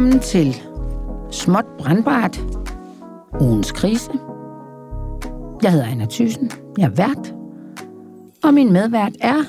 Velkommen til Småt Brandbart, ugens krise. Jeg hedder Anna Thyssen, jeg er vært, og min medvært er,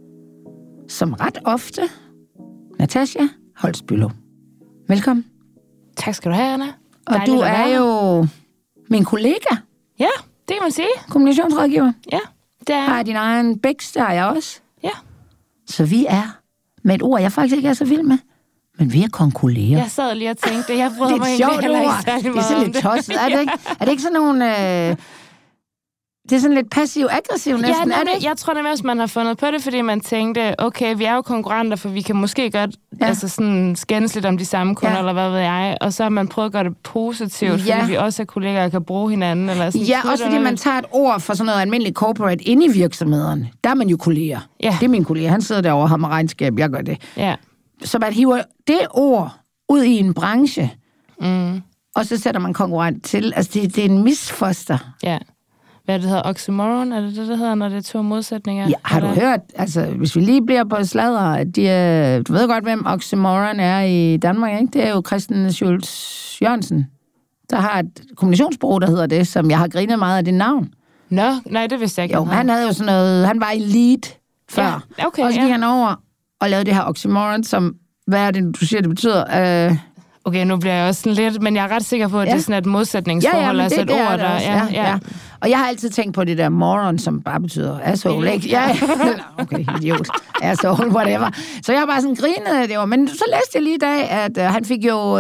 som ret ofte, Natasja Holst-Bülow. Velkommen. Tak skal du have, Anna. Og du er jo min kollega. Ja, det kan man sige. Kommunikationsrådgiver. Ja, det er. Har din egen bæks, der har jeg også. Ja. Så vi er, med et ord, jeg faktisk ikke er så vild med, men vi er konkurrerer. Jeg sad lige og tænkte, jeg bryder mig egentlig heller ikke særlig meget. Det er sådan lidt tosset, er det ikke? Er det ikke sådan nogle... Det er sådan lidt passiv-aggressiv næsten, ja, er det ikke? Jeg tror nemlig også, man har fundet på det, fordi man tænkte, okay, vi er jo konkurrenter, for vi kan måske godt sådan skændes lidt om de samme kunder, eller hvad ved jeg. Og så har man prøvet at gøre det positivt, fordi vi også er kollegaer og kan bruge hinanden. Eller sådan. Ja, også fordi man tager et ord for sådan noget almindeligt corporate inde i virksomhederne. Der er man jo kolleger. Ja. Det er min kollega. Han sidder derovre og har med regnskab. Jeg gør det. Ja. Så man hiver det ord ud i en branche, og så sætter man konkurrent til. Altså, det er en misfoster. Ja. Hvad det hedder? Oxymoron? Er det hedder, når det er to modsætninger? Ja, har du hørt? Altså, hvis vi lige bliver på sladder, at du ved godt, hvem Oxymoron er i Danmark, ikke? Det er jo Christian Schultz Jørgensen, der har et kommunikationsbureau, der hedder det, som jeg har grinet meget af det navn. Nå, nej, det vidste jeg ikke. Jo, han havde jo sådan noget, han var i lead før. Ja, okay, og så gik han over og lavede det her Oxymoron, som, hvad er det, du siger, det betyder? Okay, nu bliver jeg også sådan lidt, men jeg er ret sikker på, at det er sådan et modsætningsforhold, altså et ord, der... Ja. Og jeg har altid tænkt på det der moron, som bare betyder asshole, ikke? Ja. Okay, idiot. Asshole, whatever. Så jeg har bare sådan grinet af det var. Men så læste jeg lige i dag, at han fik jo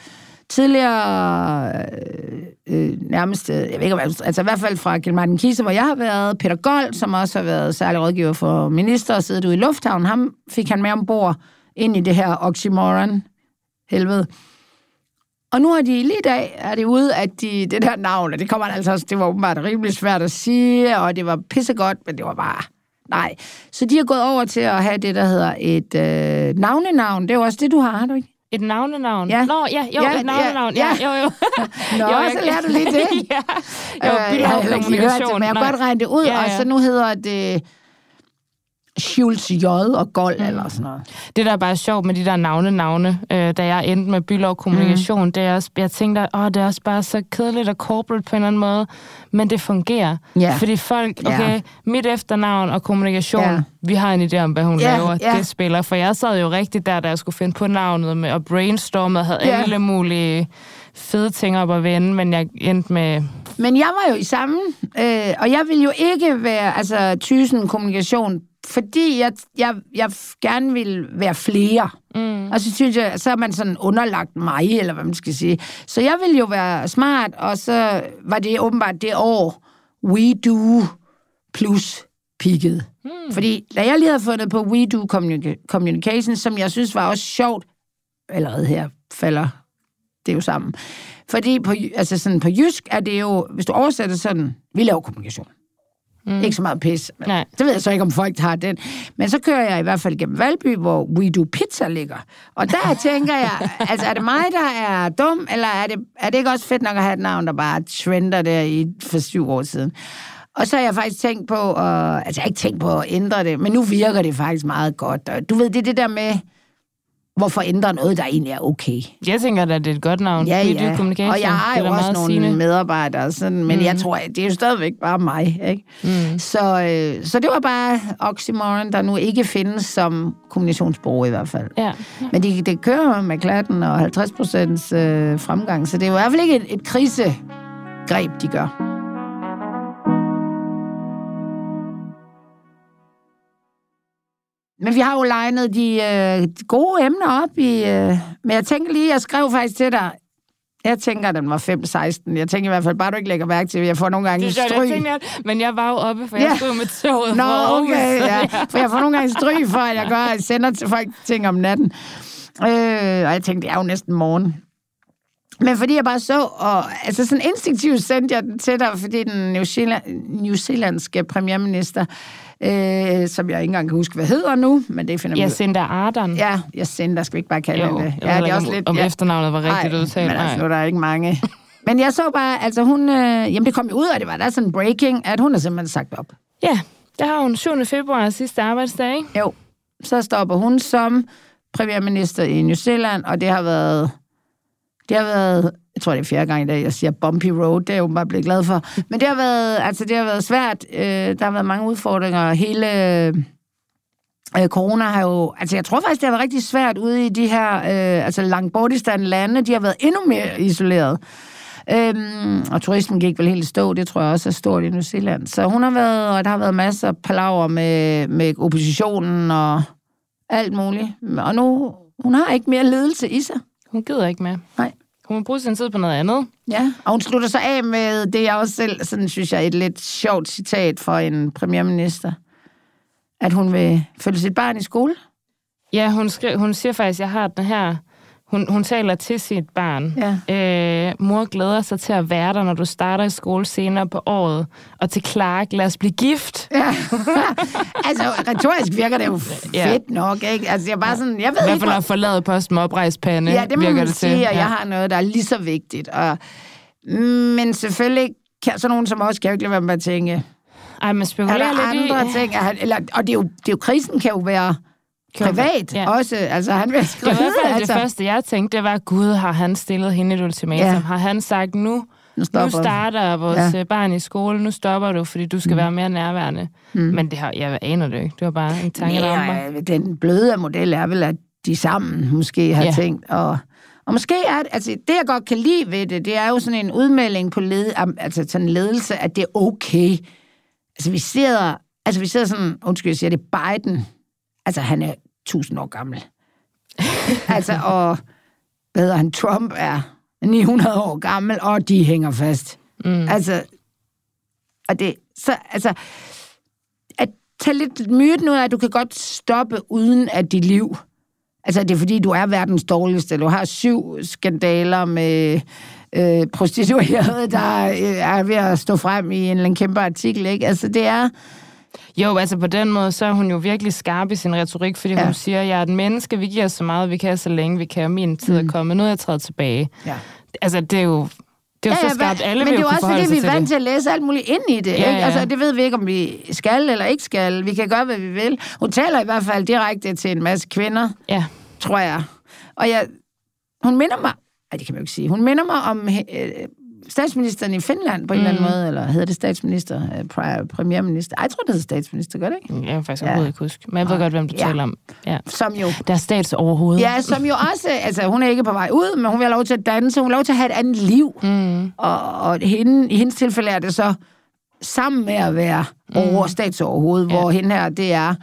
tidligere nærmest, jeg ved ikke, altså i hvert fald fra Kjeld Martin Kise, hvor jeg har været, Peter Gold, som også har været særlig rådgiver for minister, og siddet ude i lufthavnen, ham fik han med ombord ind i det her Oxymoron helvede. Og nu er de lige i dag, er det ude, at det der navn, og det kommer altså, det var åbenbart rimelig svært at sige, og det var pissegodt, men det var bare, nej. Så de er gået over til at have det, der hedder et navnenavn. Det er jo også det, du har du ikke? Et navnenavn? Ja. Nå, et navnenavn. Ja. Jo. Nå, så lærer du lige det. Jeg har heller ikke lige hørt det, men jeg har godt regnet det ud, og så nu hedder det... Schultz J og Gold eller sådan noget. Det, der er bare sjovt med de der navne, da jeg endte med Bülow Kommunikation, det er også, jeg tænkte, det er også bare så kedeligt og corporate på en eller anden måde, men det fungerer. Yeah. Fordi folk, mit efternavn og kommunikation, vi har en idé om, hvad hun laver, det spiller. For jeg sad jo rigtigt der jeg skulle finde på navnet med, og brainstormede og havde alle mulige fede ting op at vende, men jeg endte med... Men jeg var jo i samme, og jeg ville jo ikke være, Thyssen Kommunikation, fordi jeg gerne vil være flere. Og så synes jeg, så er man sådan underlagt mig, eller hvad man skal sige. Så jeg ville jo være smart, og så var det åbenbart det år, We Do plus peaked. Fordi da jeg lige havde fundet på We Do Communication, som jeg synes var også sjovt, allerede her falder det jo sammen. Fordi på jysk er det jo, hvis du oversætter sådan, vi laver kommunikation. Ikke så meget pis. Det ved jeg så ikke, om folk har den. Men så kører jeg i hvert fald gennem Valby, hvor We Do Pizza ligger. Og der tænker jeg, er det mig, der er dum, eller er det ikke også fedt nok at have et navn, der bare trender der for 7 år siden? Og så har jeg faktisk tænkt på, jeg har ikke tænkt på at ændre det, men nu virker det faktisk meget godt. Og du ved, det er det der med, hvorfor ændre noget, der egentlig er okay. Jeg tænker, at det er et godt navn. Ja. Og jeg har jo også nogle medarbejdere, sådan, men jeg tror, det er jo stadigvæk bare mig. Ikke? Så det var bare Oxymoron, der nu ikke findes som kommunikationsbureau i hvert fald. Ja. Men det kører med klatten og 50% fremgang, så det er jo i hvert fald ikke et krisegreb, de gør. Men vi har jo legnet de gode emner op i... men jeg tænker lige, jeg skrev faktisk til dig... Jeg tænker, den var 5-16. Jeg tænker i hvert fald bare, du ikke lægger mærke til, at jeg får nogle gange stryg. Men jeg var jo oppe, for jeg stod med toget. Nå, okay, ja. For jeg får nogle gange stryg, for at jeg sender til folk ting om natten. Og jeg tænkte, det er jo næsten morgen. Men fordi jeg bare sådan instinktivt sendte jeg den til dig, fordi den newzealandske premierminister, som jeg ikke engang kan huske, hvad hedder nu, men det finder Jacinda Ardern. Ja, Jacinda, skal vi ikke bare kalde hende det. Ja, det er også lidt... Om efternavnet var rigtigt udtalt. Men nu der er ikke mange. Men jeg så bare, hun... jamen, det kom jo ud, og det var der sådan breaking, at hun har simpelthen sagt op. Ja, der har hun 7. februar sidste arbejdsdag, ikke? Jo, så stopper hun som premierminister i New Zealand, og det har været Det har været, jeg tror, det er 4. gang i dag, jeg siger bumpy road, det er jeg jo bare blevet glad for. Men det har været svært. Der har været mange udfordringer. Hele corona har jo... Altså, jeg tror faktisk, det har været rigtig svært ude i de her Langbordistan lande. De har været endnu mere isoleret. Og turismen gik vel helt stå, det tror jeg også er stort i New Zealand. Så hun har været, og der har været masser af palaver med oppositionen og alt muligt. Og nu, hun har ikke mere ledelse i sig. Hun gider ikke mere. Nej. Hun må bruge sin tid på noget andet. Ja, og hun slutter sig af med det, jeg også selv, sådan synes jeg, et lidt sjovt citat fra en premierminister. At hun vil følge sit barn i skole. Ja, hun siger faktisk, jeg har den her... Hun taler til sit barn. Ja. Mor glæder sig til at være der, når du starter i skole senere på året. Og til Clark, lad os blive gift. Ja. Altså, retorisk virker det jo fedt nok, ikke? Altså, jeg bare sådan... Jeg ved i hvert fald at forlade posten med oprejst pande. Ja, det må man sige, og jeg har noget, der er lige så vigtigt. Men selvfølgelig kan sådan nogen som os, kan jo ikke lade være med at tænke... Ej, men spekulerer lidt andre ting, og det er jo krisen kan jo være... privat også, altså han vil skrive det. Var det første, jeg tænkte, det var, Gud, har han stillet hende et ultimatum? Ja. Har han sagt, nu starter vores barn i skole, nu stopper du, fordi du skal være mere nærværende. Men det jeg aner det ikke. Det var bare en tanke, der om mig. Den bløde model er vel, at de sammen måske har tænkt, og måske er det jeg godt kan lide ved det er jo sådan en udmelding på sådan ledelse, at det er okay. Altså vi sidder sådan, undskyld, jeg siger det, Biden, altså, han er 1000 år gammel. Og hvad hedder han? Trump er 900 år gammel, og de hænger fast. Og det, at tage lidt myten ud af, at du kan godt stoppe uden at dit liv. Altså, det er fordi, du er verdens dårligste. Du har 7 skandaler med prostituerede, der er ved at stå frem i en kæmpe artikel, ikke? Altså, det er... Jo, altså på den måde, så er hun jo virkelig skarp i sin retorik, fordi hun siger, jeg er et menneske, vi giver så meget, vi kan så længe, vi kan, min tid er kommet, nu er jeg trædet tilbage. Ja. Altså, det er jo så skarpt, alle vil jo kunne forholde sig til det. Men det er jo også fordi, vi er vant til at læse alt muligt ind i det, ikke? Ja. Altså, det ved vi ikke, om vi skal eller ikke skal. Vi kan gøre, hvad vi vil. Hun taler i hvert fald direkte til en masse kvinder, tror jeg. Og hun minder mig, det kan man jo ikke sige, hun minder mig om... statsministeren i Finland på en eller anden måde, eller hedder det statsminister, premierminister? Jeg tror, det hedder statsminister, gør det ikke? Jeg kan faktisk overhovedet ikke huske, men jeg ved godt, hvem du taler om. Ja. Som jo... Der er statsoverhovedet. Ja, som jo også, altså hun er ikke på vej ud, men hun vil have lov til at danse, hun vil have lov til at have et andet liv. Og i hendes tilfælde er det så sammen med at være over statsoverhovedet, hvor hende her, det er...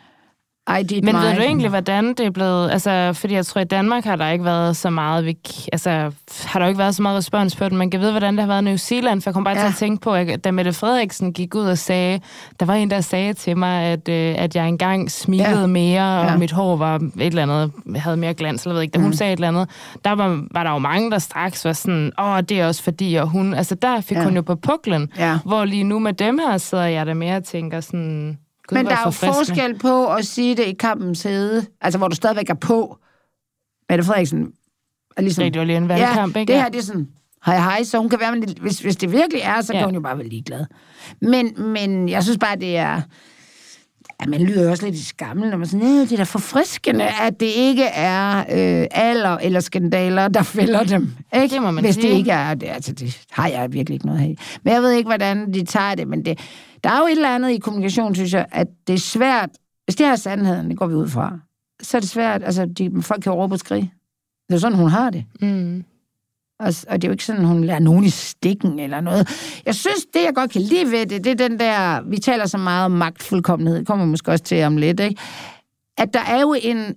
Men ved du egentlig, hvordan det er blevet... Altså, fordi jeg tror, i Danmark har der ikke været så meget... har der ikke været så meget respons på det. Man kan vide, hvordan det har været i New Zealand, for jeg kom bare til at tænke på, at da Mette Frederiksen gik ud og sagde... Der var en, der sagde til mig, at jeg engang smilede mere, og mit hår var et eller andet... havde mere glans, eller ved ikke. Da hun sagde et eller andet, der var der jo mange, der straks var sådan... det er også fordi, og hun... Altså, der fik hun jo på puklen. Ja. Hvor lige nu med dem her sidder jeg der mere og tænker sådan... Men der er jo forskel på at sige det i kampens hede, altså hvor du stadigvæk er på. Mette Frederiksen er ligesom... Det var lige en valgkamp, ikke? Det her, det er sådan, hej, så hun kan være... Hvis det virkelig er, så kan hun jo bare være ligeglad. Men jeg synes bare, det er... Ja, man lyder jo også lidt i skammen, når man siger, det er da forfriskende, at det ikke er alder eller skandaler, der fælder dem. Ikke? Det må man Hvis sige. det ikke er... det har jeg virkelig ikke noget af. Men jeg ved ikke, hvordan de tager det, men det... Der er jo et eller andet i kommunikation, synes jeg, at det er svært... Hvis det her er sandheden, det går vi ud fra, så er det svært... Altså, folk kan jo råbe og skrige. Det er jo sådan, hun har det. Og det er jo ikke sådan, hun lader nogen i stikken eller noget. Jeg synes, det jeg godt kan lide ved det, det er den der... Vi taler så meget om magtfuldkommenhed. Det kommer vi måske også til om lidt, ikke? At der er jo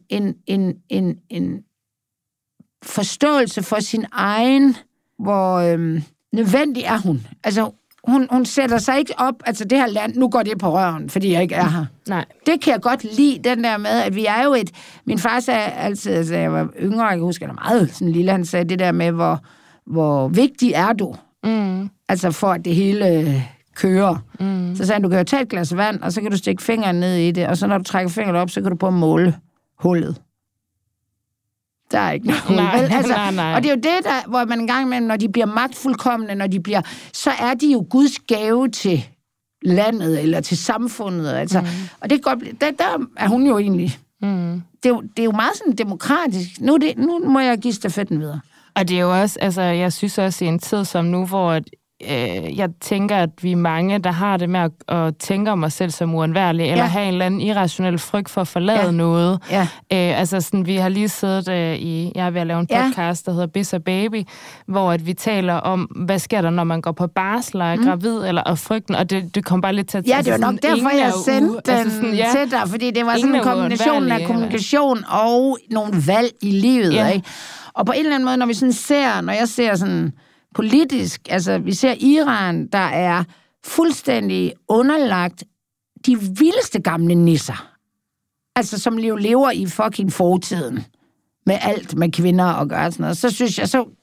en forståelse for sin egen... Hvor nødvendig er hun. Altså... Hun sætter sig ikke op, altså det her land, nu går det på røven, fordi jeg ikke er her. Nej. Det kan jeg godt lide, den der med, at vi er jo min far sagde altid, altså jeg var yngre, jeg kan huske, han var meget sådan lille, han sagde det der med, hvor vigtig er du? Altså for at det hele kører. Så sagde han, du kan jo tage et glas vand, og så kan du stikke fingeren ned i det, og så når du trækker fingeren op, så kan du prøve at måle hullet. Der er ikke noget. Nej. Og det er jo det, hvor man engang imellem, når de bliver magtfuldkomne, så er de jo Guds gave til landet, eller til samfundet. Altså. Og det kan godt der er hun jo egentlig. Det er jo meget sådan demokratisk. Nu må jeg give stafetten videre. Og det er jo også, altså jeg synes også i en tid som nu, hvor jeg tænker, at vi er mange, der har det med at tænke om os selv som uundværlige, eller have en eller anden irrationel frygt for at forlade noget. Ja. Altså sådan, vi har lige siddet jeg er ved at lave en podcast, der hedder Biz og Baby, hvor at vi taler om, hvad sker der, når man går på barsel og er gravid, eller og frygten, og det kom bare lidt til at... Ja, det var nok derfor, jeg sendte den til dig, fordi det var sådan en kombination af kommunikation og nogle valg i livet, ikke? Og på en eller anden måde, når jeg ser sådan politisk, altså vi ser Iran, der er fuldstændig underlagt de vildeste gamle nisser. Altså som lever i fucking fortiden. Med alt med kvinder og gøre sådan noget. Så synes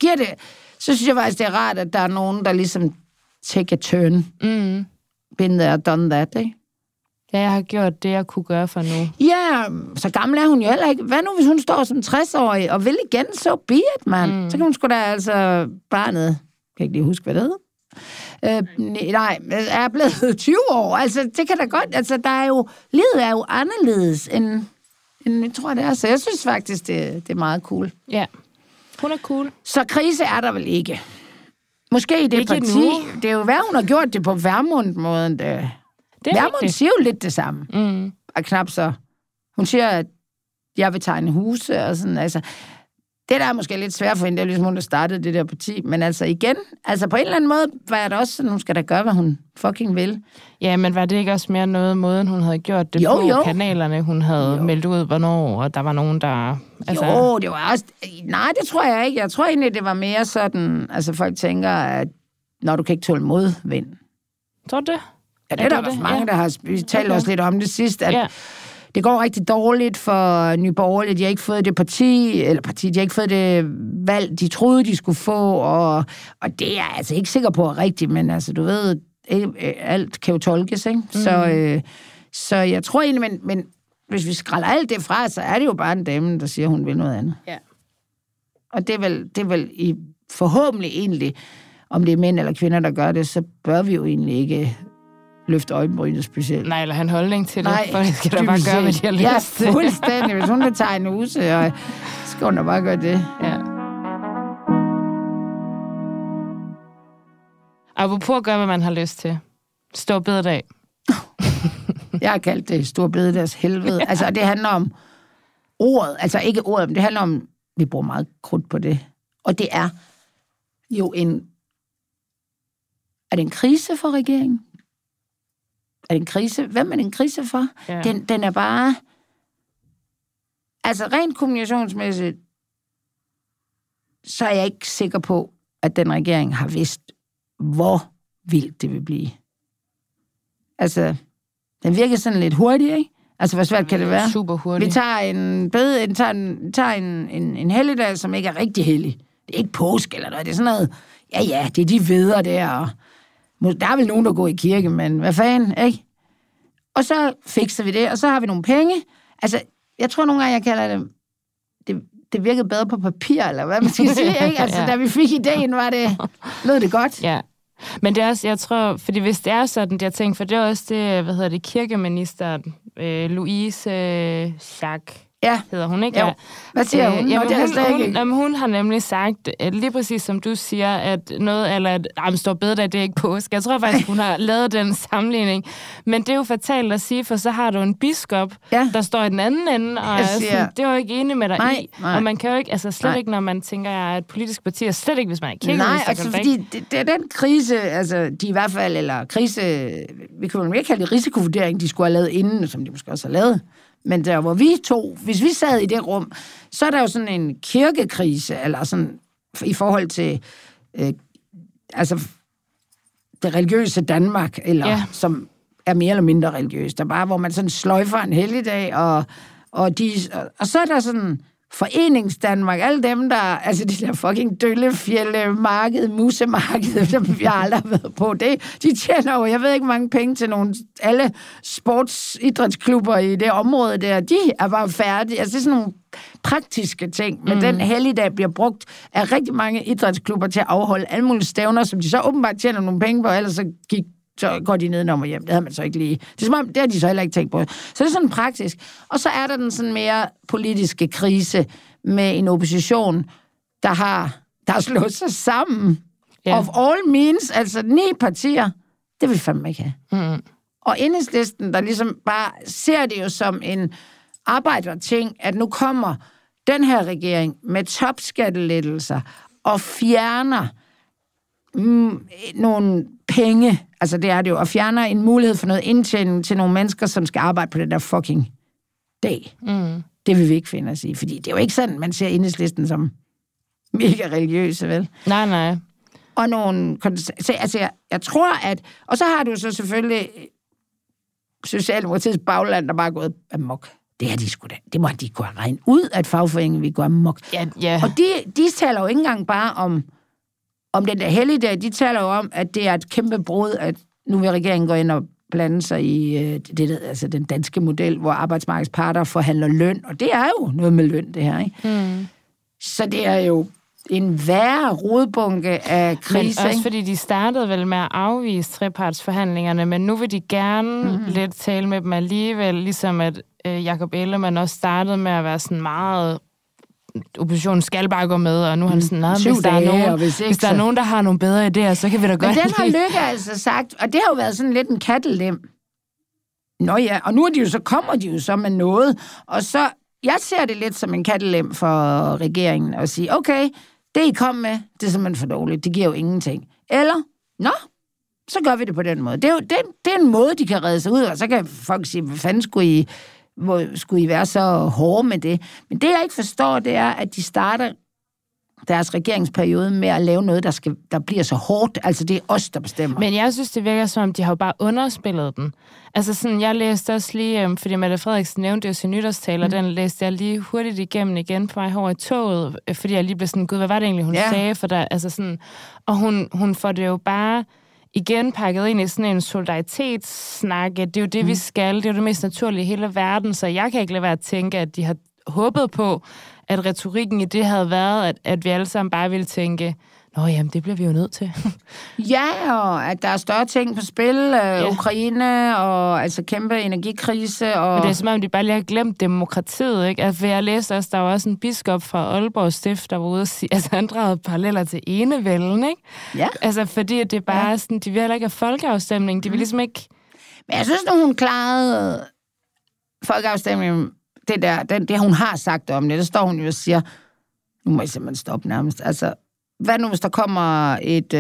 jeg faktisk, det er rart, at der er nogen, der ligesom take a turn. Been there, done that, ikke? Ja, jeg har gjort det, jeg kunne gøre for nu. Ja, så gammel er hun jo heller ikke. Hvad nu, hvis hun står som 60-årig og vil igen, så be it, mand. Så kan hun sgu da altså barnet... Jeg kan ikke lige huske, hvad det hedder. Nej, er blevet 20 år. Altså, det kan da godt... Altså, livet er jo anderledes, end jeg tror, det er. Så jeg synes faktisk, det er meget cool. Ja, hun er cool. Så krise er der vel ikke. Måske i det ikke parti. Nu. Det er jo hvad hun har gjort det på Vermund-måden. Vermund siger jo lidt det samme. Og knap så. Hun siger, at jeg vil tegne huse og sådan, altså... Det der er måske lidt svært for hende, det er ligesom hun, der startede det der parti. Men altså igen, altså på en eller anden måde var det også sådan, hun skal da gøre, hvad hun fucking vil. Ja, men var det ikke også mere måden, hun havde gjort det på kanalerne, hun havde meldt ud, hvornår, og der var nogen, der... Altså... Jo, det var også... Nej, det tror jeg ikke. Jeg tror egentlig, det var mere sådan, altså folk tænker, at når du kan ikke tåle modvind. Tror du det? Ja, det er der også mange, der har talt også lidt om det sidst, at det går rigtig dårligt for Nye Borgerlige. De har ikke fået det de har ikke fået det valg, de troede, de skulle få, og det er jeg altså ikke sikker på er rigtigt, men altså, du ved, alt kan jo tolkes, ikke? Så jeg tror egentlig, men hvis vi skræller alt det fra, så er det jo bare en dame, der siger, hun vil noget andet. Ja. Og det er vel forhåbentlig egentlig, om det er mænd eller kvinder, der gør det, så bør vi jo egentlig ikke løfte øjenbrynet specielt. Nej, eller have en holdning til det. Folk skal da bare gøre, hvad de har lyst til. Ja, fuldstændig. Hvis hun vil tegne huse, og skal hun da bare gøre det. Ja. Apropos at gøre, hvad man har lyst til. Stor bededag. Jeg har kaldt det stor bededags helvede. Altså, det handler om ordet. Altså, ikke ordet, men det handler om, vi bruger meget krudt på det. Og det er jo er det en krise for regeringen? Er det en krise? Hvem er det en krise for? Ja. Den er bare... Altså, rent kommunikationsmæssigt, så er jeg ikke sikker på, at den regering har vidst, hvor vildt det vil blive. Altså, den virker sådan lidt hurtig, ikke? Altså, hvor svært kan det være? Super hurtigt. Vi tager en helligdag, som ikke er rigtig hellig. Det er ikke påske eller noget. Det er sådan noget... Ja, det er de veder der, og... Der er vel nogen, der går i kirke, men hvad fanden, ikke? Og så fikser vi det, og så har vi nogle penge. Altså, jeg tror nogle gange, jeg kalder det virkede bedre på papir, eller hvad man skal sige, ikke? Altså, da vi fik ideen, lød det godt. Ja. Men det er også, jeg tror, fordi hvis det er sådan, jeg tænker, for det er også det, kirkeministeren, Louise Schack, hedder hun, ikke? Jo. Hvad siger hun? Hun har nemlig sagt, lige præcis som du siger, at noget, eller at står bedre, det er ikke påske. Jeg tror faktisk, hun har lavet den sammenligning. Men det er jo fatalt at sige, for så har du en biskop, der står i den anden ende, og det er jo ikke enig med dig i. Og man kan jo ikke, altså slet ikke, når man tænker, at et politisk parti, og slet ikke, hvis man er kirkeminister. Nej, altså fordi det er den krise, altså de i hvert fald, eller krise, vi kan jo ikke kalde det risikovurdering, de skulle have lavet inden, som de måske også har lavet. Men der, hvor hvis vi sad i det rum, så er der jo sådan en kirkekrise, eller sådan, i forhold til, altså, det religiøse Danmark, eller som er mere eller mindre religiøst. Der bare, hvor man sådan sløjfer en helligdag, og så er der sådan Foreningsdanmark, alle dem, der, altså de der fucking Døllefjælde marked, musemarked, som vi aldrig har været på, de tjener jo, jeg ved ikke mange penge til alle sportsidrætsklubber i det område der, de er bare færdige. Altså det er sådan nogle praktiske ting, men den helligdag bliver brugt af rigtig mange idrætsklubber til at afholde alle mulige stævner, som de så åbenbart tjener nogle penge på, ellers så går de nedenom og hjem. Det havde man så ikke lige. Det har de så heller ikke tænkt på. Så det er sådan praktisk. Og så er der den sådan mere politiske krise med en opposition, der har der slår sig sammen. Of all means, altså 9 partier, det vil vi fandme ikke have. Mm. Og Enhedslisten, der ligesom bare ser det jo som en arbejderting, at nu kommer den her regering med topskattelettelser og fjerner nogle penge, altså det er det jo, og fjerner en mulighed for noget indtjening til nogle mennesker, som skal arbejde på den der fucking dag. Mm. Det vil vi ikke finde os i, fordi det er jo ikke sådan, man ser Enhedslisten som mega religiøse, vel? Nej. Og nogle... Altså, jeg tror, at... Og så har du så selvfølgelig Socialdemokratiets bagland, der bare er gået amok. Det har de sgu da. Det må de kunne regne ud, at fagforeningen vil gå amok. Ja. Og de taler jo ikke engang bare om den der helligdag. De taler jo om, at det er et kæmpe brud, at nu vil regeringen gå ind og blande sig i altså den danske model, hvor arbejdsmarkedsparter forhandler løn. Og det er jo noget med løn, det her, ikke? Mm. Så det er jo en værre rodbunke af krise. Men også fordi de startede vel med at afvise trepartsforhandlingerne, men nu vil de gerne lidt tale med dem alligevel, ligesom at Jakob Ellemann også startede med at være sådan meget... Oppositionen skal bare gå med, og nu er han sådan, hvis der er nogen, der har nogle bedre idéer, så kan vi da godt... Men den har Løkke altså sagt, og det har jo været sådan lidt en kattelem. Nå ja, og nu er kommer de jo så med noget, og så... Jeg ser det lidt som en kattelem for regeringen at sige, okay, det I kom med, det er simpelthen for dårligt, det giver jo ingenting. Eller, så gør vi det på den måde. Det er jo det er en måde, de kan redde sig ud, og så kan folk sige, hvad fanden skulle I være så hårde med det? Men det, jeg ikke forstår, det er, at de starter deres regeringsperiode med at lave noget, der bliver så hårdt. Altså, det er os, der bestemmer. Men jeg synes, det virker som om, de har jo bare underspillet den. Altså sådan, jeg læste også lige, fordi Mette Frederiksen nævnte jo sin nytårstaler, den læste jeg lige hurtigt igennem igen på vej over i toget, fordi jeg lige blev sådan, gud, hvad var det egentlig, hun sagde? For der, altså sådan, og hun får det jo bare igen pakket ind i sådan en solidaritetssnakke. Det er jo det, vi skal. Det er jo det mest naturlige i hele verden, så jeg kan ikke lade være at tænke, at de har håbet på, at retorikken i det havde været, at vi alle sammen bare ville tænke, jamen, det bliver vi jo nødt til. Ja, og at der er større ting på spil, Ukraine, og altså kæmpe energikrise. Og... Men det er som om, de bare lige har glemt demokratiet, ikke? Altså, jeg læste også, der var også en biskop fra Aalborg Stift, der var ude og sige, altså han drejede paralleller til enevælden, ikke? Ja. Altså, fordi det er bare sådan, de vil heller ikke have folkeafstemning, de vil ligesom ikke... Men jeg synes, når hun klarede folkeafstemningen, det hun har sagt om det, der står hun jo og siger, nu må jeg simpelthen stoppe nærmest, altså, hvad nu, hvis der kommer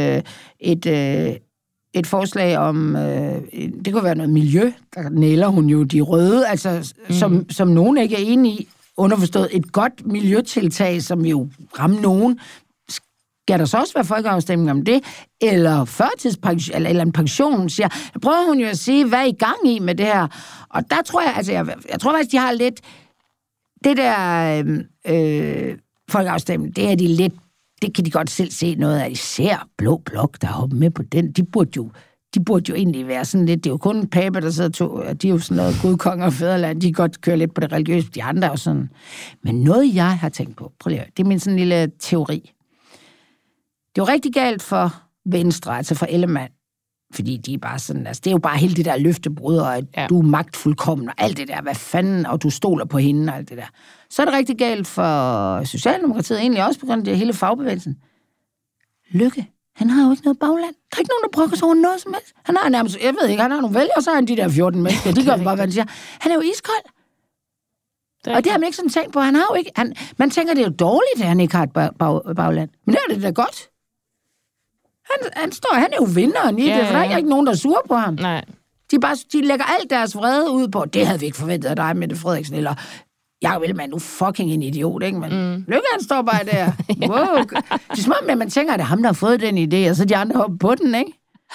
et forslag om, det kunne være noget miljø, der næler hun jo de røde, altså, som nogen ikke er enige i, underforstået et godt miljøtiltag, som jo rammer nogen. Skal der så også være folkeafstemning om det? Eller førtidspension, eller en pension, siger. Prøver hun jo at sige, hvad er I gang i med det her? Og der tror jeg, altså, jeg tror faktisk, de har lidt, det der folkeafstemning, det er de lidt, det kan de godt selv se noget af, især Blå Blok, der har hoppet med på den. De burde jo egentlig være sådan lidt, det er jo kun Pape, der sidder og de er jo sådan noget gudkonger og fædreland, de kan godt køre lidt på det religiøse, de andre er jo sådan. Men noget, jeg har tænkt på, prøv lige, det er min sådan lille teori. Det er jo rigtig galt for Venstre, altså for Ellemann, fordi de er bare sådan, altså det er jo bare hele det der løftebrud, og at du er magtfuldkommen, og alt det der, hvad fanden, og du stoler på hende, og alt det der. Så er det rigtig galt for Socialdemokratiet, egentlig også på grund af det hele fagbevægelsen. Løkke, han har jo ikke noget bagland. Der er ikke nogen, der brokker sig over noget som helst. Han har nærmest, jeg ved ikke, han har nogle vælgere, og så har han de der 14 mennesker. De gør bare, hvad han siger. Han er jo iskold. Og det har man ikke sådan tænkt på. Han har jo ikke, man tænker, det er jo dårligt, at han ikke har et bagland. Men det er det da godt. Han er jo vinderen i det, for der er ikke nogen, der er sure på ham. Nej. De lægger alt deres vrede ud på, det havde vi ikke forventet af dig, Mette Frederiksen, eller Jakob Ellemann, du fucking en idiot, ikke? Men Løkke, han står bare der. Wow. Det er som om, at man tænker, at det er ham, der har fået den idé, og så de andre hopper på den, ikke?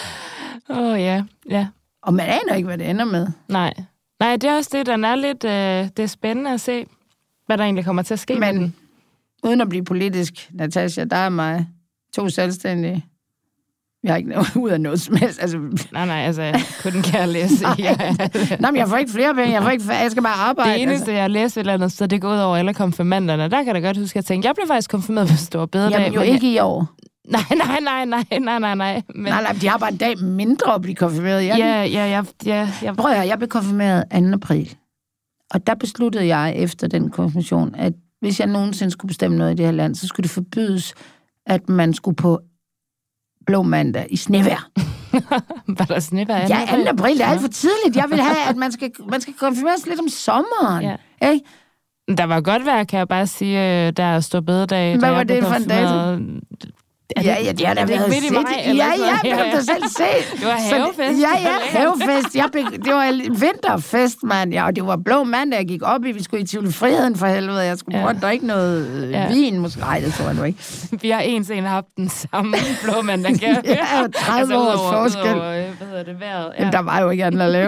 Ja. Og man aner ikke, hvad det ender med. Nej, det er også det, der er lidt det er spændende at se, hvad der egentlig kommer til at ske med den. Uden at blive politisk, Natasha, der er mig 2 selvstændige. Jeg har ikke noget ud af noget som helst. Altså... Nej, altså, jeg kunne ikke læse. Nej, men jeg får ikke flere penge. Jeg skal bare arbejde. Det eneste, jeg læste et eller andet, så det går ud over alle konfirmanderne. Der kan jeg godt huske, at jeg tænkte, jeg blev faktisk konfirmeret på Store Bededag. Jamen jo ikke i år. Nej. Men... Nej, de har bare en dag mindre at blive konfirmeret. Ja. Prøv at jeg blev konfirmeret 2. april. Og der besluttede jeg efter den konfirmation, at hvis jeg nogensinde skulle bestemme noget i det her land, så skulle det forbydes at man skulle på Blå Mandag i snevejr. Var der snevejr? Ja, 2. april, det er alt for tidligt. Jeg vil have, at man skal konfirmeres lidt om sommeren. Ja. Ikke? Der var godt vejr, kan jeg bare sige, der stod bededag. Hvad var det for en dato? Ja, det har da været set. Ja, det har du selv set. Det var havefest. Ja, havefest. Det var en vinterfest, mand. Ja, og det var Blå Mandag, jeg gik op i. Vi skulle i Tivoli Friheden for helvede. Jeg skulle prøve at drikke noget vin, måske. Nej, det tror jeg nu ikke. Vi har en haft den samme Blå Mandag. Ja, 30 års forskel. Hvad hedder det, vejret? Ja. Men der var jo ikke andet at lave.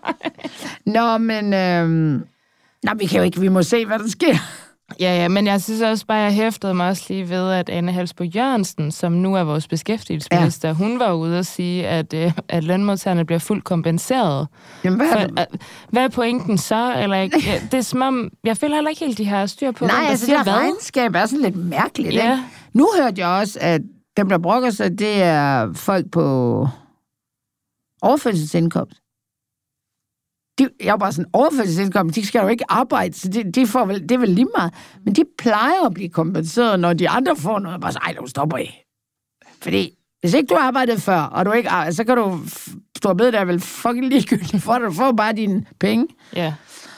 Nå, men... vi kan jo ikke. Vi må se, hvad der sker. Ja, men jeg synes også bare, jeg hæftede mig også lige ved, at Ane Halsboe Jørgensen, som nu er vores beskæftigelsesminister, hun var ude at sige, at lønmodtagerne bliver fuldt kompenseret. Jamen, hvad er pointen så? Eller, det er som om, jeg føler heller ikke helt, de har styr på, nej, altså det regnskab er sådan lidt mærkeligt. Ja. Ikke? Nu hørte jeg også, at dem, der brokker sig, det er folk på overførselsindkomst. Jeg var bare sådan, overførselsindkomst, de skal jo ikke arbejde, så de får vel, det er vel lige meget. Men de plejer at blive kompenseret, når de andre får noget. Bare så, du stopper i. Fordi hvis ikke du har arbejdet før, og du ikke arbejder, så kan du stå ved, der er vel fucking ligegyldigt for dig. Du får bare dine penge. Ja.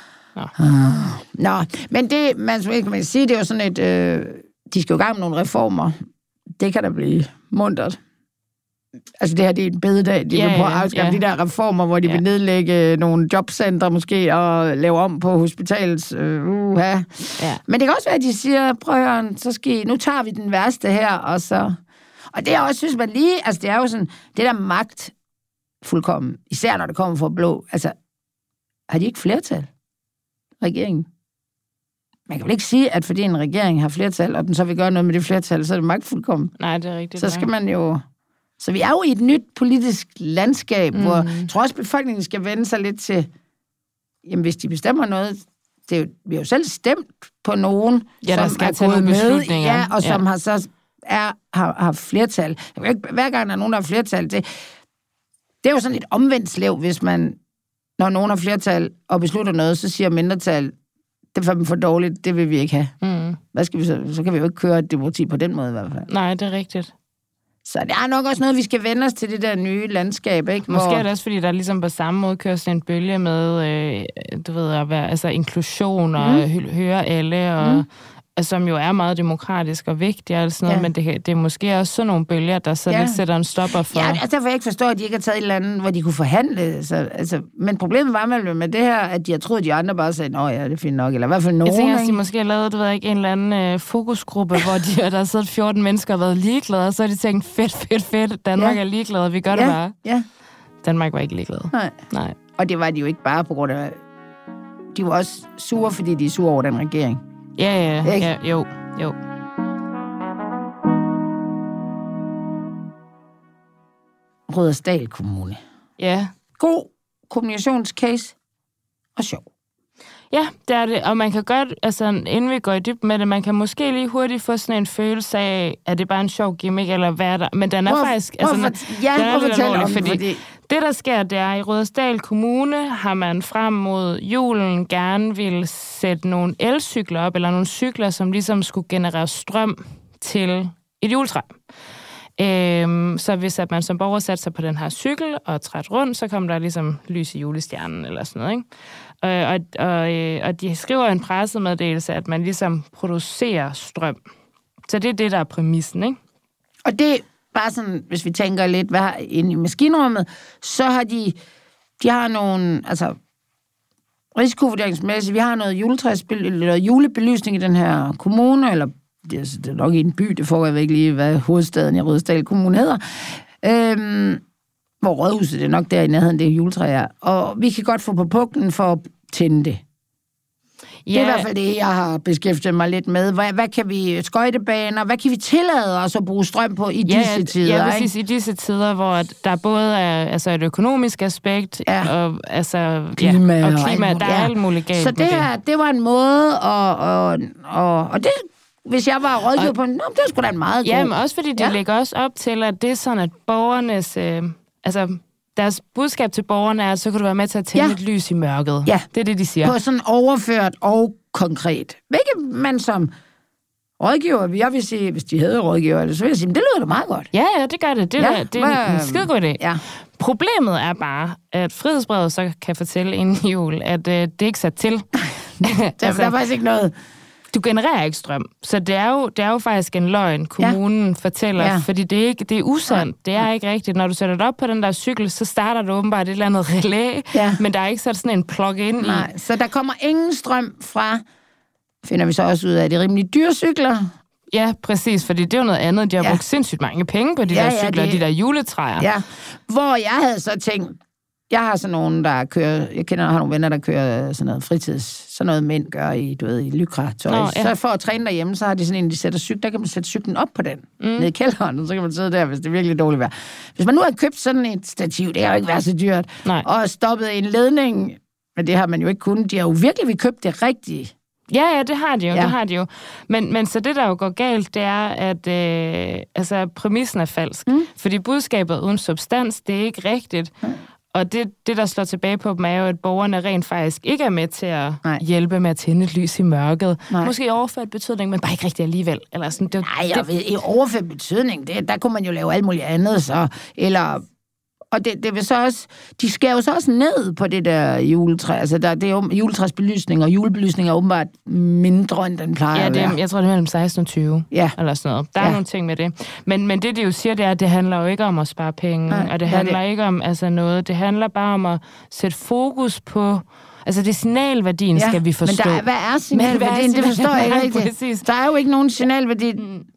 Nå, men det, man sige, det er jo sådan et, de skal jo gang med nogle reformer. Det kan da blive muntert. Altså det her, det er en bededag. De vil prøve at afskaffe de der reformer, hvor de vil nedlægge nogle jobcentre måske, og lave om på hospitalets Men det kan også være, at de siger, prøv så nu tager vi den værste her, og så... Og det er også, synes man lige, altså det er jo sådan, det der magt fuldkommen, især når det kommer fra blå, altså, har de ikke flertal? Regeringen. Man kan vel ikke sige, at fordi en regering har flertal, og den så vil gøre noget med det flertal, så er det magtfuldkommen. Nej, det er rigtigt. Så skal man jo... Så vi er jo i et nyt politisk landskab, hvor jeg tror også, befolkningen skal vende sig lidt til, jamen hvis de bestemmer noget, vi har jo selv stemt på nogen, som er gået med, og som har flertal. Hver gang der er nogen, der har flertal, det er jo sådan et omvendt slev, hvis man, når nogen har flertal og beslutter noget, så siger mindretal, det er for dårligt, det vil vi ikke have. Hvad skal vi så kan vi jo ikke køre et demokrati på den måde i hvert fald. Nej, det er rigtigt. Så det er nok også noget, vi skal vende os til det der nye landskab, ikke? Måske er det også, fordi der ligesom på samme måde kører sådan en bølge med, du ved, at være, altså inklusion og høre alle, og som jo er meget demokratisk og vigtig og sådan noget, men det er måske også sådan nogle bølger, der så lidt sætter en stopper for... Ja, altså derfor jeg ikke forstår, at de ikke har taget et eller andet, hvor de kunne forhandle. Så, altså, men problemet var med det her, at de har troet, at de andre bare sagde, ja, det er fint nok, eller i hvert fald nogen. Jeg tænker, at de måske har lavet, en eller anden fokusgruppe, hvor der har siddet 14 mennesker og været ligeglade, og så har de tænkt, fedt, Danmark er ligeglade, vi gør det bare. Ja. Danmark var ikke ligeglade. Nej. Og det var de jo ikke bare på grund af... De var også sure, fordi de er sure over den regering. Ja, jo. Rudersdal Kommune. Ja. God kommunikationscase og sjov. Ja, det er det, og man kan godt, altså inden vi går i dybden med det, man kan måske lige hurtigt få sådan en følelse af, at det er bare en sjov gimmick, eller hvad er der? Men den er faktisk... den er lidt alvorlig, fordi det, der sker, det er, i Rudersdal Kommune har man frem mod julen gerne vil sætte nogle elcykler op, eller nogle cykler, som ligesom skulle generere strøm til et juletræ. Så hvis at man som borger satte sig på den her cykel og træt rundt, så kom der ligesom lys i julestjernen eller sådan noget, ikke? Og de skriver en pressemeddelelse, at man ligesom producerer strøm. Så det er det, der er præmissen, ikke? Og det er bare sådan, hvis vi tænker lidt, hvad har inde i maskinrummet, så har de har nogle, altså risikovurderingsmæssigt, vi har noget julebelysning i den her kommune, eller det er nok i en by, det får jeg ikke lige, hvad hovedstaden i Rudersdal Kommune hedder, hvor rådhuset, det er nok der i nærheden, det er juletræer. Og vi kan godt få på puklen for at tænde det. Ja. Det er i hvert fald det, jeg har beskæftiget mig lidt med. Hvad kan vi, skøjtebaner, hvad kan vi tillade os at bruge strøm på i disse tider? Ja, præcis, i disse tider, hvor der både er altså et økonomisk aspekt, og altså, klima, og klima, der er alt muligt galt. Så det var en måde, og det, hvis jeg var rådgiver på, det er sgu da en meget god. Jamen, også fordi det lægger også op til, at det er sådan, at borgernes, deres budskab til borgerne er, at så kan du være med til at tænde et lys i mørket. Ja. Det er det, de siger. På sådan overført og konkret. Hvilket man som rådgiver, jeg vil sige, hvis de havde rådgiver, så vil jeg sige, det lyder da meget godt. Ja, det gør det. Det er en skidegod idé. Ja. Problemet er bare, at Frihedsbrevet så kan fortælle inden jul, at det ikke er sat til. Der er faktisk ikke noget. Du genererer ikke strøm, så det er jo faktisk en løgn, kommunen fortæller, fordi det er usandt. Det er ikke rigtigt. Når du sætter det op på den der cykel, så starter du åbenbart et eller andet relæ, men der er ikke sat sådan en plug-in i. Nej, så der kommer ingen strøm fra, finder vi så også ud af, de rimelige dyre cykler. Ja, præcis, fordi det er jo noget andet. De har brugt sindssygt mange penge på de der cykler, de der juletræer. Ja, hvor jeg havde så tænkt, jeg har sådan nogen, der kører, har nogle venner, der kører sådan noget fritids, sådan noget mænd gør i lykra-tøj. Så for at træne derhjemme, så har de sådan en, de sætter cykel, der kan man sætte cyklen op på den, ned i kælderen, og så kan man sidde der, hvis det er virkelig dårligt vejr. Hvis man nu har købt sådan et stativ, det har jo ikke været så dyrt, og stoppet en ledning, men det har man jo ikke kunnet, de har jo virkelig købt det rigtige. Ja, det har de jo, det har de jo. Men så det, der jo går galt, det er, at præmissen er falsk. Fordi budskabet uden substans, det er ikke rigtigt. Og det, der slår tilbage på dem, er jo, at borgerne rent faktisk ikke er med til at hjælpe med at tænde et lys i mørket. Måske i overført betydning, men bare ikke rigtig alligevel. Eller sådan, i overført betydning, der kunne man jo lave alt muligt andet, så. Eller... Og det vil så også, de skærer jo så også ned på det der juletræ. Altså, det er jo juletræsbelysning, og julebelysning er åbenbart mindre, end den plejer at være. Jeg tror, det er mellem 16 og 20, eller sådan noget. Der er nogle ting med det. Men det, de jo siger, det er, at det handler jo ikke om at spare penge, og det handler ikke om noget. Det handler bare om at sætte fokus på... Altså, det signalværdien skal vi forstå. Men hvad er signalværdien? Det forstår jeg ikke rigtigt. Der er jo ikke nogen signalværdi.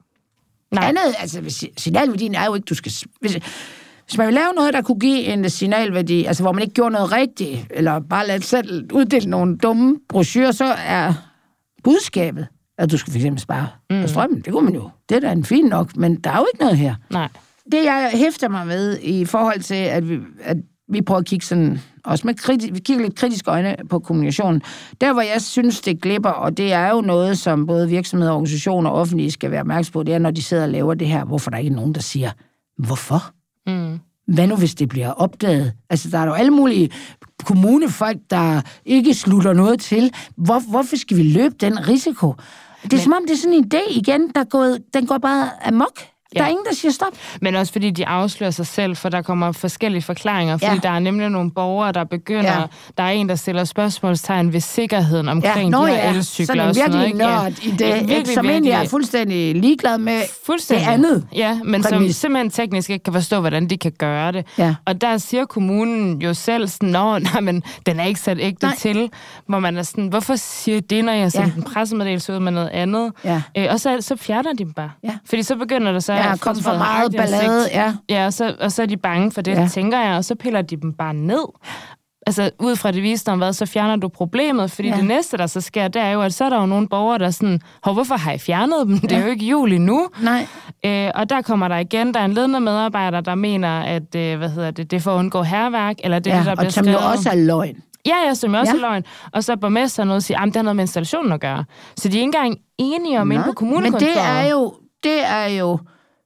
Andet, altså, signalværdien er jo ikke, du skal... Hvis man vil lave noget, der kunne give en signalværdi, altså hvor man ikke gjorde noget rigtigt, eller bare lade selv uddele nogle dumme brochurer, så er budskabet, at du skal for eksempel spare på strømmen. Det kunne man jo. Det er da en fin nok, men der er jo ikke noget her. Nej. Det, jeg hæfter mig med i forhold til, at vi prøver at kigge sådan, også med vi kigger lidt kritiske øjne på kommunikationen. Der, hvor jeg synes, det glipper, og det er jo noget, som både virksomheder, organisationer og offentlige skal være opmærksom på, det er, når de sidder og laver det her, hvorfor der ikke er nogen, der siger, hvorfor? Hvad nu, hvis det bliver opdaget? Altså, der er jo alle mulige kommunefolk, der ikke slutter noget til. Hvorfor skal vi løbe den risiko? Det er som om, det er sådan en idé igen, den går bare amok. Der er ingen, der siger stop. Men også fordi de afslører sig selv, for der kommer forskellige forklaringer. Fordi der er nemlig nogle borgere, der begynder... Der er en, der stiller spørgsmålstegn ved sikkerheden omkring de her elcykler. Sådan en virkelig nørd i det, som egentlig er fuldstændig ligeglad med det andet. Ja, men som simpelthen teknisk ikke kan forstå, hvordan de kan gøre det. Ja. Og der siger kommunen jo selv sådan, men den er ikke sat ægte til. Hvor man er sådan, hvorfor siger det, når jeg sender en pressemeddelelse ud med noget andet? Ja. Og så fjerner de dem bare. Ja. Fordi så begynder der så... Ja, kom for meget ballade, Ja, og så er de bange for det, tænker jeg, og så piller de dem bare ned. Altså, ud fra det viste om så fjerner du problemet, fordi det næste, der så sker, det er jo, at så er der jo nogle borgere, der sådan, hvorfor har I fjernet dem? Det er jo ikke jul endnu. Nej. Og der kommer der igen, der er en ledende medarbejder, der mener, at, det er for at undgå hærværk, eller det er det, der bliver skrevet. Og som jo også er løgn. Ja, som også er løgn. Og så er borgmesteren noget og siger, det har noget med installationen at gøre. Så de er ikke engang enige om inde på kommunekontoret. Men det er jo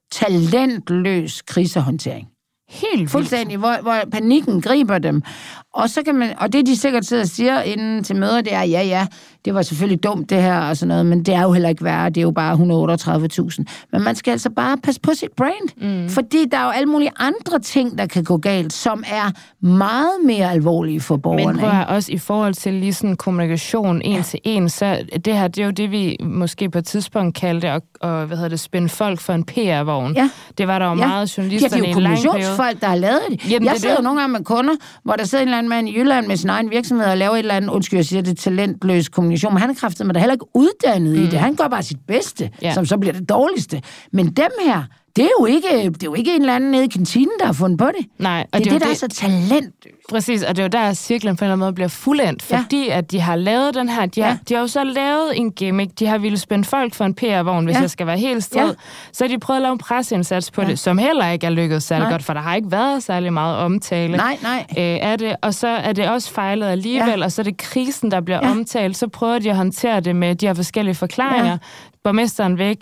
talentløs krisehåndtering. Helt fuldstændig, hvor panikken griber dem. Og så kan man, og det de sikkert sidder og siger inden til møder, det er, det var selvfølgelig dumt det her og sådan noget, men det er jo heller ikke værre, det er jo bare 138.000. Men man skal altså bare passe på sit brand, fordi der er jo alle mulige andre ting, der kan gå galt, som er meget mere alvorlige for borgerne. Men prøv at også i forhold til lige sådan kommunikation en til en, så det her, det er jo det, vi måske på et tidspunkt kaldte at spænde folk for en PR-vogn. Ja. Det var der jo meget journalisterne i en lang periode. Folk, der har lavet det. Jamen, jeg sidder jo nogle gange med kunder, hvor der sidder en eller anden mand i Jylland med sin egen virksomhed og laver et eller andet, undskyld, jeg siger det, talentløs kommunikation, men han er kraftedeme der heller ikke uddannet i det. Han gør bare sit bedste, som så bliver det dårligste. Men dem her, det er jo ikke en eller anden nede i kantinen, der har fundet på det. Nej, og det er der er så talentløst. Præcis, og det er jo der, cirklen på en eller anden måde bliver fuldendt, fordi at de har lavet den her, de har jo så lavet en gimmick, de har ville spænde folk for en PR-vogn, hvis jeg skal være helt strid, så har de prøvet at lave en presseindsats på det, som heller ikke er lykkedes særlig godt, for der har ikke været særlig meget omtale af det, og så er det også fejlet alligevel, og så er det krisen, der bliver omtalt, så prøver de at håndtere det med de her forskellige forklaringer, borgmesteren væk,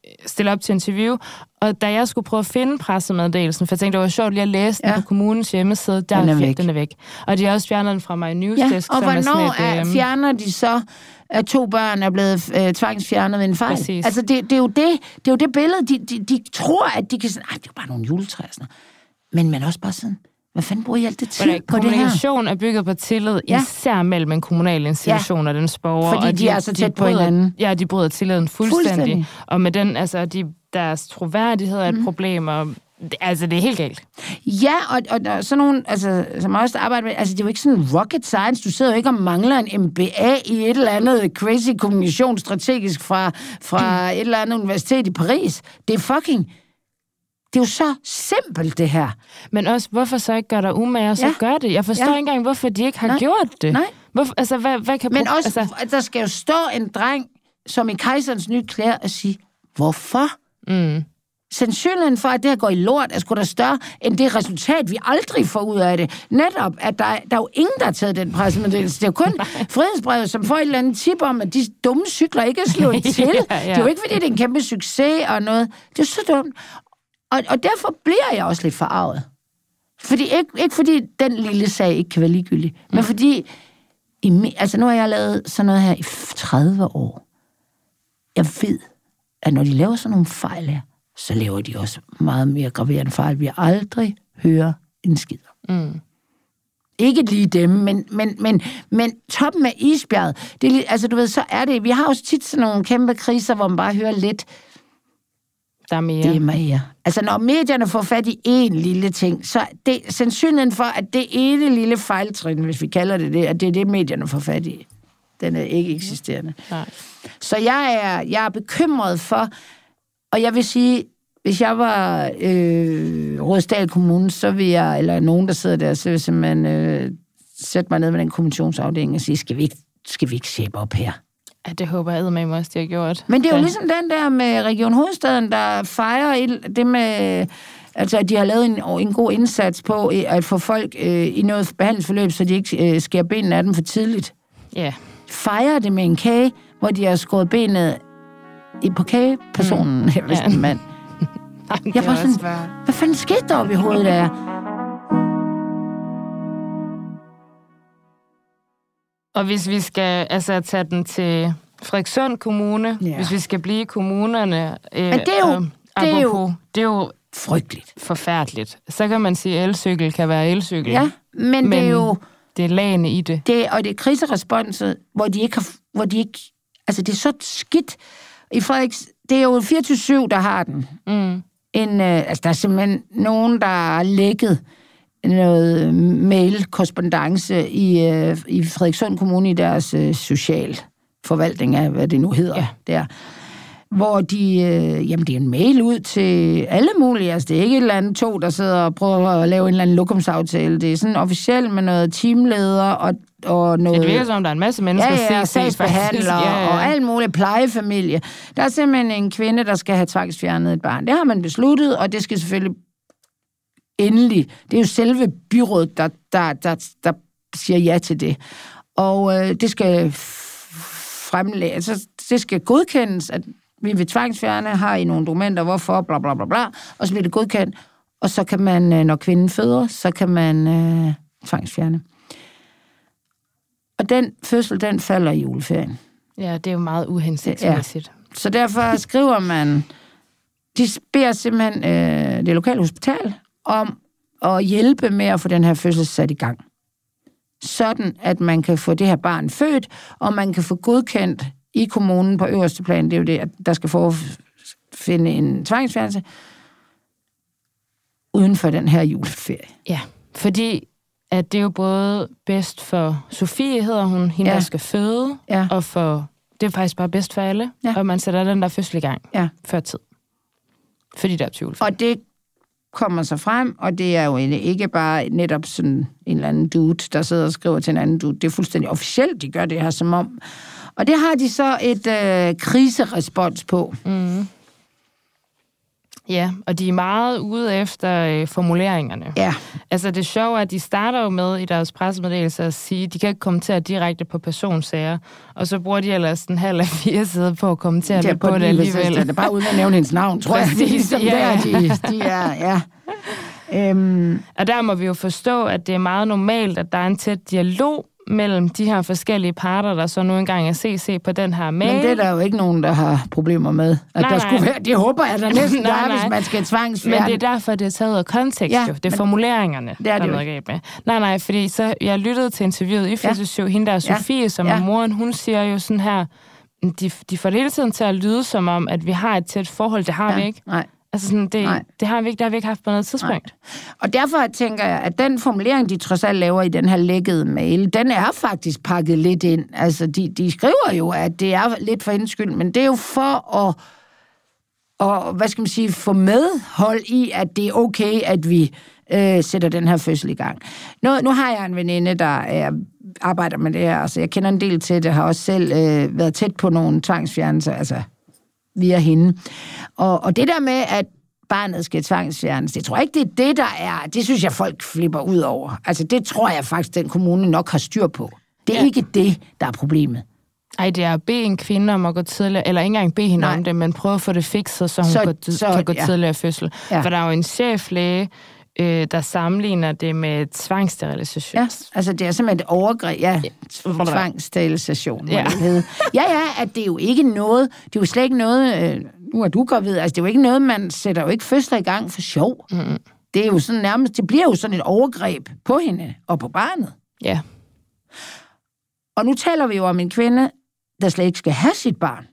stille op til interview, og da jeg skulle prøve at finde pressemeddelelsen, for jeg tænkte, det var sjovt lige at læse den på kommunens hjemmeside, den er væk. Og de har også fjernet den fra My Newsdesk. Ja, og hvornår fjerner de så, at 2 børn er blevet tvangsfjernet ved en fejl? Præcis. Altså, det er jo det billede, de tror, at de kan sige, det er jo bare nogle juletræer. Men også bare sådan, hvad fanden bruger I alt det tid på det her? Kommunikation er bygget på tillid, især mellem en kommunal institution og dens borgere. Fordi de er så tæt på hinanden. Ja, de bryder tilliden fuldstændig. Og med den, altså, deres troværdighed er et problem, og altså, det er helt galt. Ja, og sådan nogle, altså, som også arbejder med, altså, det er jo ikke sådan rocket science. Du sidder jo ikke og mangler en MBA i et eller andet crazy kommunikation strategisk fra et eller andet universitet i Paris. Det er fucking... Det er jo så simpelt, det her. Men også, hvorfor så ikke gøre dig umage, og så gør det? Jeg forstår ikke engang, hvorfor de ikke har gjort det. Nej. Hvorfor, altså, hvad kan... Men også, der skal jo stå en dreng, som i Kejserens nye klæder, og sige, hvorfor? Sandsynligheden for, at det her går i lort, er sgu da større, end det resultat, vi aldrig får ud af det. Netop, at der er jo ingen, der har taget den pressemeddelelse. Det er jo kun Frihedsbrevet, som får et eller andet tip om, at de dumme cykler ikke er slået til. Det er jo ikke, fordi det er en kæmpe succes og noget. Det er så dumt. Og derfor bliver jeg også lidt forarvet. Fordi, ikke fordi den lille sag ikke kan være ligegyldig, men fordi, altså nu har jeg lavet sådan noget her i 30 år. Jeg ved, at når de laver sådan nogle fejl her, så laver de også meget mere graverende fejl. Vi aldrig hører en skider. Ikke lige dem, men toppen af isbjerget. Det er, altså du ved, så er det, vi har også tit sådan nogle kæmpe kriser, hvor man bare hører lidt, der er mere. Det er mere. Altså, når medierne får fat i én lille ting, så det sandsynligheden for, at det ene lille fejltrin, hvis vi kalder det, at det er det, medierne får fat i, den er ikke eksisterende. Nej. Så jeg er bekymret for, og jeg vil sige, hvis jeg var Rudersdal Kommune, så vil jeg, eller nogen, der sidder der, så vil simpelthen sætte mig ned med den kommissionsafdeling og sige, skal vi ikke sæbe op her? Ja, det håber jeg eddermame også, de har gjort. Men det er jo ligesom den der med Region Hovedstaden, der fejrer det med, altså at de har lavet en god indsats på at få folk i noget behandlingsforløb, så de ikke skærer benene af dem for tidligt. Ja. Fejrer det med en kage, hvor de har skåret benet på kagepersonen. Jeg vidste en mand. Jeg var sådan, hvad fanden skete der op i hovedet der? Og hvis vi skal tage den til Frederikssund Kommune, hvis vi skal blive kommunerne... Men det er jo frygteligt. Forfærdeligt. Så kan man sige, at elcykel kan være elcykel. Ja, men det er jo... Det er lagene i det. Og det er kriseresponset, hvor de ikke... Altså, det er så skidt. I Frederiks... Det er jo 24/7, der har den. Altså, der er simpelthen nogen, der har lækket noget mail-korrespondance i Frederikssund Kommune i deres socialforvaltning af, hvad det nu hedder der. Hvor de, det er en mail ud til alle mulige, altså det er ikke et eller andet der sidder og prøver at lave en eller anden lokumsaftale. Det er sådan officielt med noget teamleder og noget... Det virker som, der er en masse mennesker, sagsbehandlere og alt muligt plejefamilie. Der er simpelthen en kvinde, der skal have tvangsfjernet et barn. Det har man besluttet, og det skal selvfølgelig endelig. Det er jo selve byrådet, der siger ja til det. Og det skal fremlægges, altså det skal godkendes, at vi vil tvangsfjerne, har I nogle dokumenter, hvorfor, bla bla bla bla, og så bliver det godkendt, og så kan man, når kvinden føder, så kan man tvangsfjerne. Og den fødsel, den falder i juleferien. Ja, det er jo meget uhensigtsmæssigt. Ja. Så derfor skriver man, de beder simpelthen det lokale hospital om at hjælpe med at få den her fødsel sat i gang. Sådan, at man kan få det her barn født, og man kan få godkendt i kommunen på øverste plan, det er jo det, at der skal finde en tvangsfjernelse uden for den her juleferie. Ja, fordi at det er jo både bedst for Sofie, hedder hun, hende der skal føde, og for, det er faktisk bare bedst for alle, og man sætter den der fødsel i gang før tid. Fordi der er tvivl. Og det kommer så frem, og det er jo ikke bare netop sådan en eller anden dude, der sidder og skriver til en anden dude. Det er fuldstændig officielt, de gør det her som om. Og det har de så et kriserespons på. Ja, og de er meget ude efter formuleringerne. Ja. Altså det sjove er, at de starter jo med i deres pressemeddelelse at sige, at de kan ikke kommentere direkte på personsager, og så bruger de ellers en halv af 4 sider på at kommentere lidt på det alligevel. Det er bare uden at nævne hendes navn, tror jeg. Ligesom ja. De er, ja. Og der må vi jo forstå, at det er meget normalt, at der er en tæt dialog mellem de her forskellige parter, der så nu engang er CC på den her mail. Men det er der jo ikke nogen, der har problemer med. At der skulle være, det håber jeg, der næsten der er, hvis man skal tvangsfjerne. Men det er derfor, det er taget af kontekst, jo. Det er formuleringerne, det er der er noget galt med. Nej, fordi så jeg lyttede til interviewet i Fysioshow, hende der Sofie, som er moren, hun siger jo sådan her, de får det hele tiden til at lyde som om, at vi har et tæt forhold. Det har vi ikke. Nej. Altså sådan, det har vi ikke haft på noget tidspunkt. Nej. Og derfor tænker jeg, at den formulering, de trods alt laver i den her lækkede mail, den er faktisk pakket lidt ind. Altså, de skriver jo, at det er lidt for indskyld, men det er jo for at hvad skal man sige, få medhold i, at det er okay, at vi sætter den her fødsel i gang. Nu har jeg en veninde, der arbejder med det her, altså jeg kender en del til det, har også selv været tæt på nogle tvangsfjernelser, altså via hende. Og det der med, at barnet skal tvangsfjernes, det tror jeg ikke, det er det, der er. Det synes jeg, folk flipper ud over. Altså, det tror jeg faktisk, den kommune nok har styr på. Det er ikke det, der er problemet. Ej, det er at bede en kvinde om at gå tidligere, eller ikke engang bede hende om det, men prøve at få det fikset, så hun kan gå tidligere fødsel. Ja. For der er jo en cheflæge, der sammenligner det med tvangssterilisation. Ja, altså det er simpelthen et overgreb. Ja, tvangssterilisation, må det hedde. Ja, at det er jo ikke noget, det er jo slet ikke noget, nu er du gravid, altså det er jo ikke noget, man sætter jo ikke fødsler i gang for sjov. Mm. Det er jo sådan nærmest, det bliver jo sådan et overgreb på hende og på barnet. Ja. Og nu taler vi jo om en kvinde, der slet ikke skal have sit barn.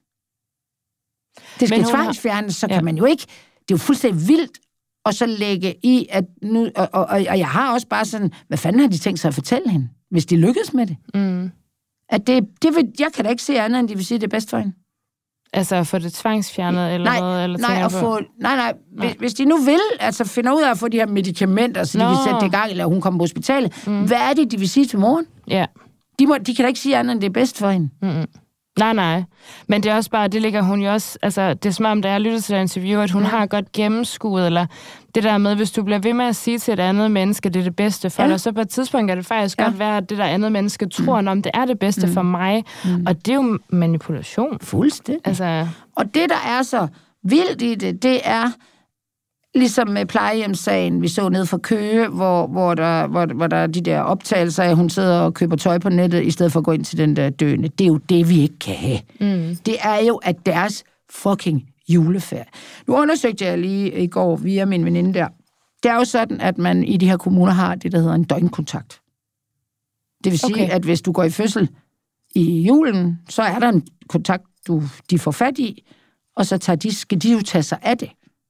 Det skal tvangsfjernes, så kan man jo ikke, det er jo fuldstændig vildt, og så lægge i, at nu, og jeg har også bare sådan, hvad fanden har de tænkt sig at fortælle hende, hvis de lykkes med det? Mm. At det vil, jeg kan da ikke se andet, end de vil sige, det er bedst for hende. Altså at få det tvangsfjernet, eller hvad? Eller hvis de nu vil, altså finder ud af at få de her medicamenter, så de kan sætte det i gang, eller hun kommer på hospitalet, hvad er det, de vil sige til moren? Ja. De kan da ikke sige andet, end det er bedst for hende. Mm-hmm. Nej. Men det er også bare, det ligger hun jo også, altså det er som om, da jeg lyttede til det interview, at hun har godt gennemskuet, eller det der med, hvis du bliver ved med at sige til et andet menneske, det er det bedste for dig, så på et tidspunkt kan det faktisk godt være, at det der andet menneske tror, om det er det bedste for mig, og det er jo manipulation. Fuldstændig. Altså. Og det, der er så vildt i det er, ligesom med plejehjemssagen, vi så ned fra Køge, hvor der er de der optagelser af, hun sidder og køber tøj på nettet, i stedet for at gå ind til den der døende. Det er jo det, vi ikke kan have. Mm. Det er jo, at deres fucking juleferie. Nu undersøgte jeg lige i går via min veninde der. Det er jo sådan, at man i de her kommuner har det, der hedder en døgnkontakt. Det vil sige, at hvis du går i fødsel i julen, så er der en kontakt, de får fat i, og så skal de jo tage sig af det.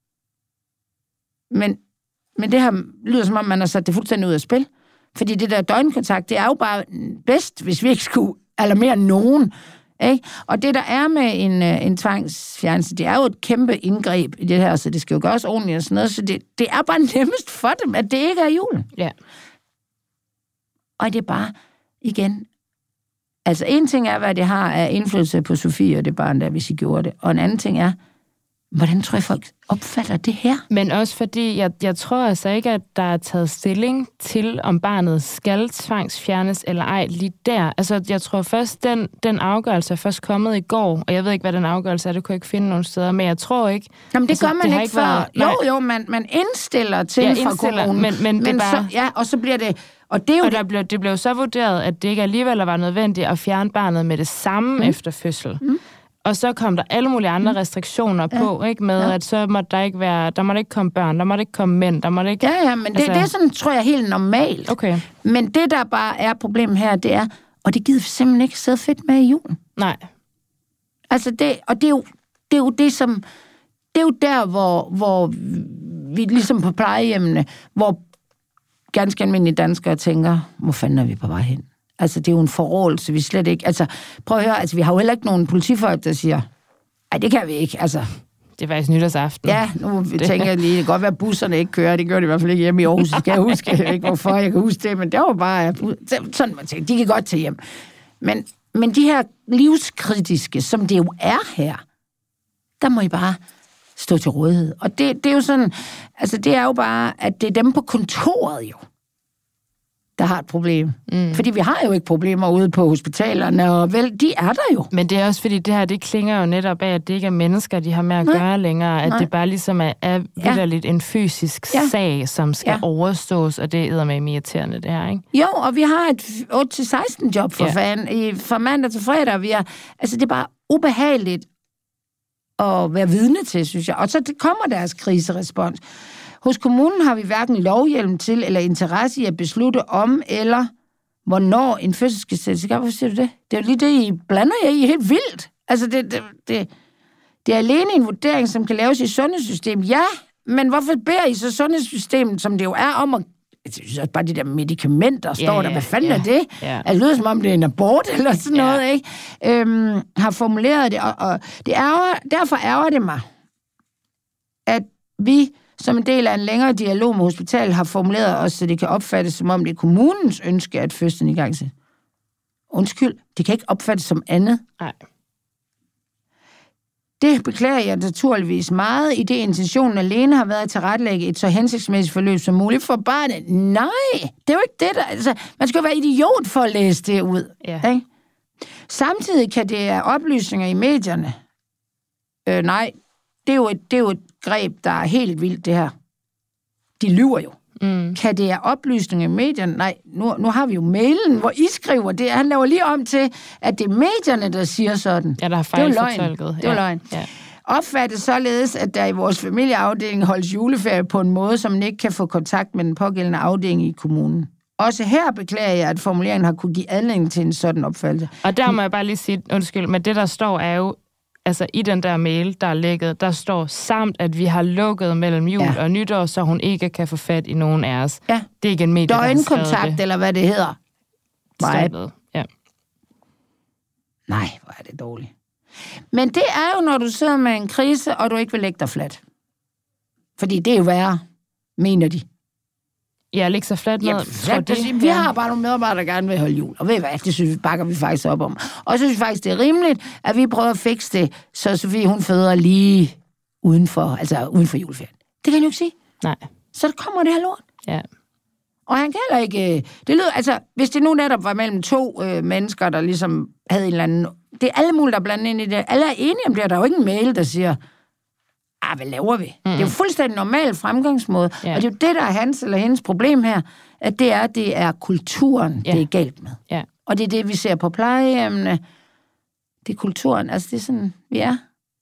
Men det her lyder som om, man har sat det fuldstændig ud af spil. Fordi det der døgnkontakt, det er jo bare bedst, hvis vi ikke skulle alarmere nogen. Ikke? Og det, der er med en tvangsfjernelse, det er jo et kæmpe indgreb i det her, så det skal jo gøres ordentligt og sådan noget. Så det er bare nemmest for dem, at det ikke er jul. Ja. Og det er bare, igen, altså en ting er, hvad det har af indflydelse på Sofie og det barn der, hvis I gjorde det. Og en anden ting er, hvordan tror jeg, folk opfatter det her? Men også fordi, jeg tror altså ikke, at der er taget stilling til, om barnet skal tvangsfjernes eller ej lige der. Altså, jeg tror først, den afgørelse er først kommet i går, og jeg ved ikke, hvad den afgørelse er, det kunne jeg ikke finde nogen steder, men jeg tror ikke... Jamen, det gør man ikke før. Jo, man indstiller til fra kommunen. Men det bare... Så, og så bliver det... Og det blev så vurderet, at det ikke alligevel var nødvendigt at fjerne barnet med det samme efter fødsel. Mm. Og så kom der alle mulige andre restriktioner på, ikke? Med at så måtte der måtte ikke komme børn, der måtte ikke komme mænd, der måtte ikke... Ja, men det er sådan, tror jeg, helt normalt. Okay. Men det, der bare er problemet her, det er, og det gider vi simpelthen ikke sidde fedt med i julen. Nej. Altså, det er jo det, som... Det er jo der, hvor vi ligesom på plejehjemmene, hvor ganske almindelige danskere tænker, hvor fanden er vi på vej hen? Altså, det er jo en forrådelse, vi slet ikke... Altså, prøv at høre, altså, vi har jo heller ikke nogen politifolk, der siger, ej, det kan vi ikke, altså... Det er faktisk nytårsaften. Ja, nu tænker jeg lige, det kan godt være, at busserne ikke kører, det gør det i hvert fald ikke hjemme i Aarhus, skal jeg huske, jeg ved ikke, hvorfor jeg kan huske det, men det var bare... Sådan, man tænker, de kan godt tage hjem. Men de her livskritiske, som det jo er her, der må I bare stå til rådighed. Og det er jo sådan, altså det er jo bare, at det er dem på kontoret jo, der har et problem. Fordi vi har jo ikke problemer ude på hospitalerne, og vel, de er der jo. Men det er også fordi, det her, det klinger jo netop af, at det ikke er mennesker, de har med at gøre længere, at det bare ligesom er vitterligt en fysisk sag, som skal overstås, og det er eddermame irriterende, det her, ikke? Jo, og vi har et 8-16 job for fanden, fra mandag til fredag, altså det er bare ubehageligt at være vidne til, synes jeg. Og så kommer deres kriserespons. Hos kommunen har vi hverken lovhjelm til eller interesse i at beslutte om eller hvornår en fødsel skal sættes i gang. Hvorfor siger du det? Det er jo lige det, I blander jer i helt vildt. Altså, det er alene en vurdering, som kan laves i sundhedssystemet. Ja, men hvorfor beder I så sundhedssystemet, som det jo er, om at... Jeg synes også bare, de der medicamenter står der. Hvad fanden er det? Ja. Det lyder som om, det er en abort eller sådan noget, ikke? Har formuleret det, og derfor ærger det mig, at vi som en del af en længere dialog med hospitalet, har formuleret os, så det kan opfattes, som om det er kommunens ønske, at fødslen i gang sættes. Undskyld, det kan ikke opfattes som andet. Nej. Det beklager jeg naturligvis meget, i det intentionen alene har været at tilrettelægge et så hensigtsmæssigt forløb som muligt for barnet. Nej, det er jo ikke det, der... Altså, man skal jo være idiot for at læse det ud. Ja. Ikke? Samtidig kan det af oplysninger i medierne... nej, det er jo et greb, der er helt vildt, det her. De lyver jo. Kan det af oplysninger i medierne? Nej, nu har vi jo mailen, hvor I skriver det. Han laver lige om til, at det er medierne, der siger sådan. Ja, der har fejlfortolket. Det er løgn. Ja. Opfattes således, at der i vores familieafdeling holdes juleferie på en måde, som man ikke kan få kontakt med den pågældende afdeling i kommunen. Også her beklager jeg, at formuleringen har kunne give anledning til en sådan opfattelse. Og der må jeg bare lige sige, undskyld, men det der står er jo, altså i den der mail, der er lækket, der står samt, at vi har lukket mellem jul og nytår, så hun ikke kan få fat i nogen af os. Ja. Det er ikke en medie, der har skrevet døgnkontakt, eller hvad det hedder. Ja. Nej, hvor er det dårligt. Men det er jo, når du sidder med en krise, og du ikke vil lægge dig fladt. Fordi det er jo værre, mener de. Ja, lægge sig fladt ned. Vi har bare nogle medarbejdere, der gerne vil holde jul. Og ved I hvad, det synes vi, bakker vi faktisk op om. Og så synes vi faktisk, det er rimeligt, at vi prøver at fikse det, så Sofie, hun føder lige uden for juleferien. Det kan han jo ikke sige. Nej. Så der kommer det her lort. Ja. Og han kan heller ikke... Det lyder, altså, hvis det nu netop var mellem to mennesker, der ligesom havde en eller anden... Det er alle mulige, der er blandet ind i det. Alle er enige om det, og der er jo ikke en mail, der siger... hvad laver vi? Det er jo fuldstændig normal fremgangsmåde. Ja. Og det er jo det, der er hans eller hendes problem her, at det er kulturen, det er galt med. Ja. Og det er det, vi ser på plejehjemmene. Det er kulturen. Altså, det er sådan, vi er.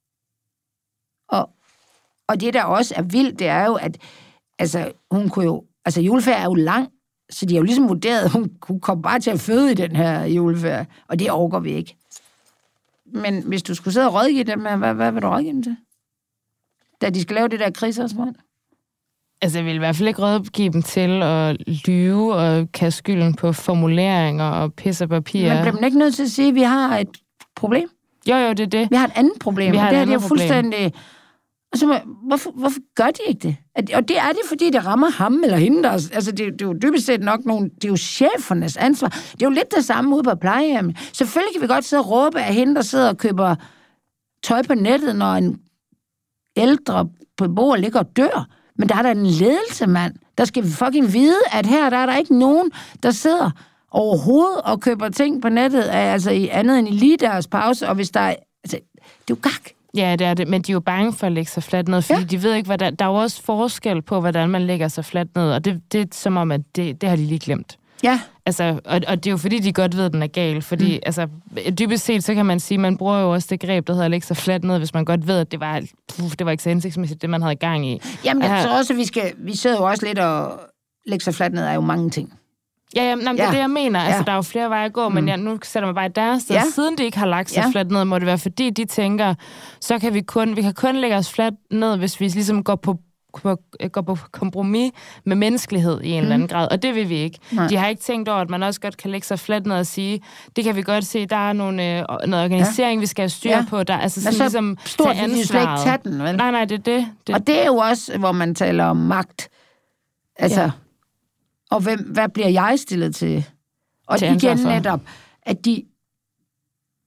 Og det, der også er vildt, det er jo, at altså, hun kunne jo... Altså, juleferie er jo lang, så de har jo ligesom vurderet, at hun kunne komme bare til at føde i den her juleferie. Og det overgår vi ikke. Men hvis du skulle sidde og rådgive dem, hvad vil du rådgive dem til? Da de skal lave det der kriserespons? Altså, jeg vil i hvert fald ikke rådgive dem til at lyve og kaste skylden på formuleringer og pisse og papir. Men bliver man ikke nødt til at sige, at vi har et problem? Jo, det er det. Vi har et andet problem. Det her, det er fuldstændig... Altså, hvorfor gør de ikke det? Og det er det, fordi det rammer ham eller hende. Der, altså, det er jo dybest set nok nogle... Det er jo chefernes ansvar. Det er jo lidt det samme ude på plejehjemmet. Selvfølgelig kan vi godt sidde og råbe af hende, der sidder og køber tøj på nettet, når en ældre beboer ligger og dør. Men der er der en ledelse, mand. Der skal vi fucking vide, at her der er der ikke nogen, der sidder overhovedet og køber ting på nettet, altså i andet end i lige deres pause. Og hvis der er... Altså, det er jo gak. Ja, det er det, men de er jo bange for at lægge sig fladt ned, fordi de ved ikke, hvordan... Der er jo også forskel på, hvordan man lægger sig fladt ned, og det er som om, at det har de lige glemt. Ja. Altså, og det er jo fordi, de godt ved, at den er gal, fordi altså, dybest set, så kan man sige, man bruger jo også det greb, der hedder at lægge sig fladt ned, hvis man godt ved, at det var ikke så hensigtsmæssigt, det man havde gang i. Jamen, jeg tror også, at vi sidder jo også lidt og lægge sig fladt ned er jo mange ting. Ja, det er det, jeg mener. Altså, der er jo flere veje at gå, men nu sætter man bare i deres sted. Siden de ikke har lagt sig fladt ned, må det være, fordi de tænker, så kan vi kan kun lægge os fladt ned, hvis vi ligesom går på kompromis med menneskelighed i en eller anden grad, og det vil vi ikke. Nej. De har ikke tænkt over, at man også godt kan lægge sig fladt ned og sige, det kan vi godt se, der er noget organisering, vi skal have styr på, der altså sådan ligesom stort, tage ansvaret. Slet ikke tage den, vel? Nej, det er det. Og det er jo også, hvor man taler om magt. Altså, og hvad bliver jeg stillet til? Og til igen netop, at de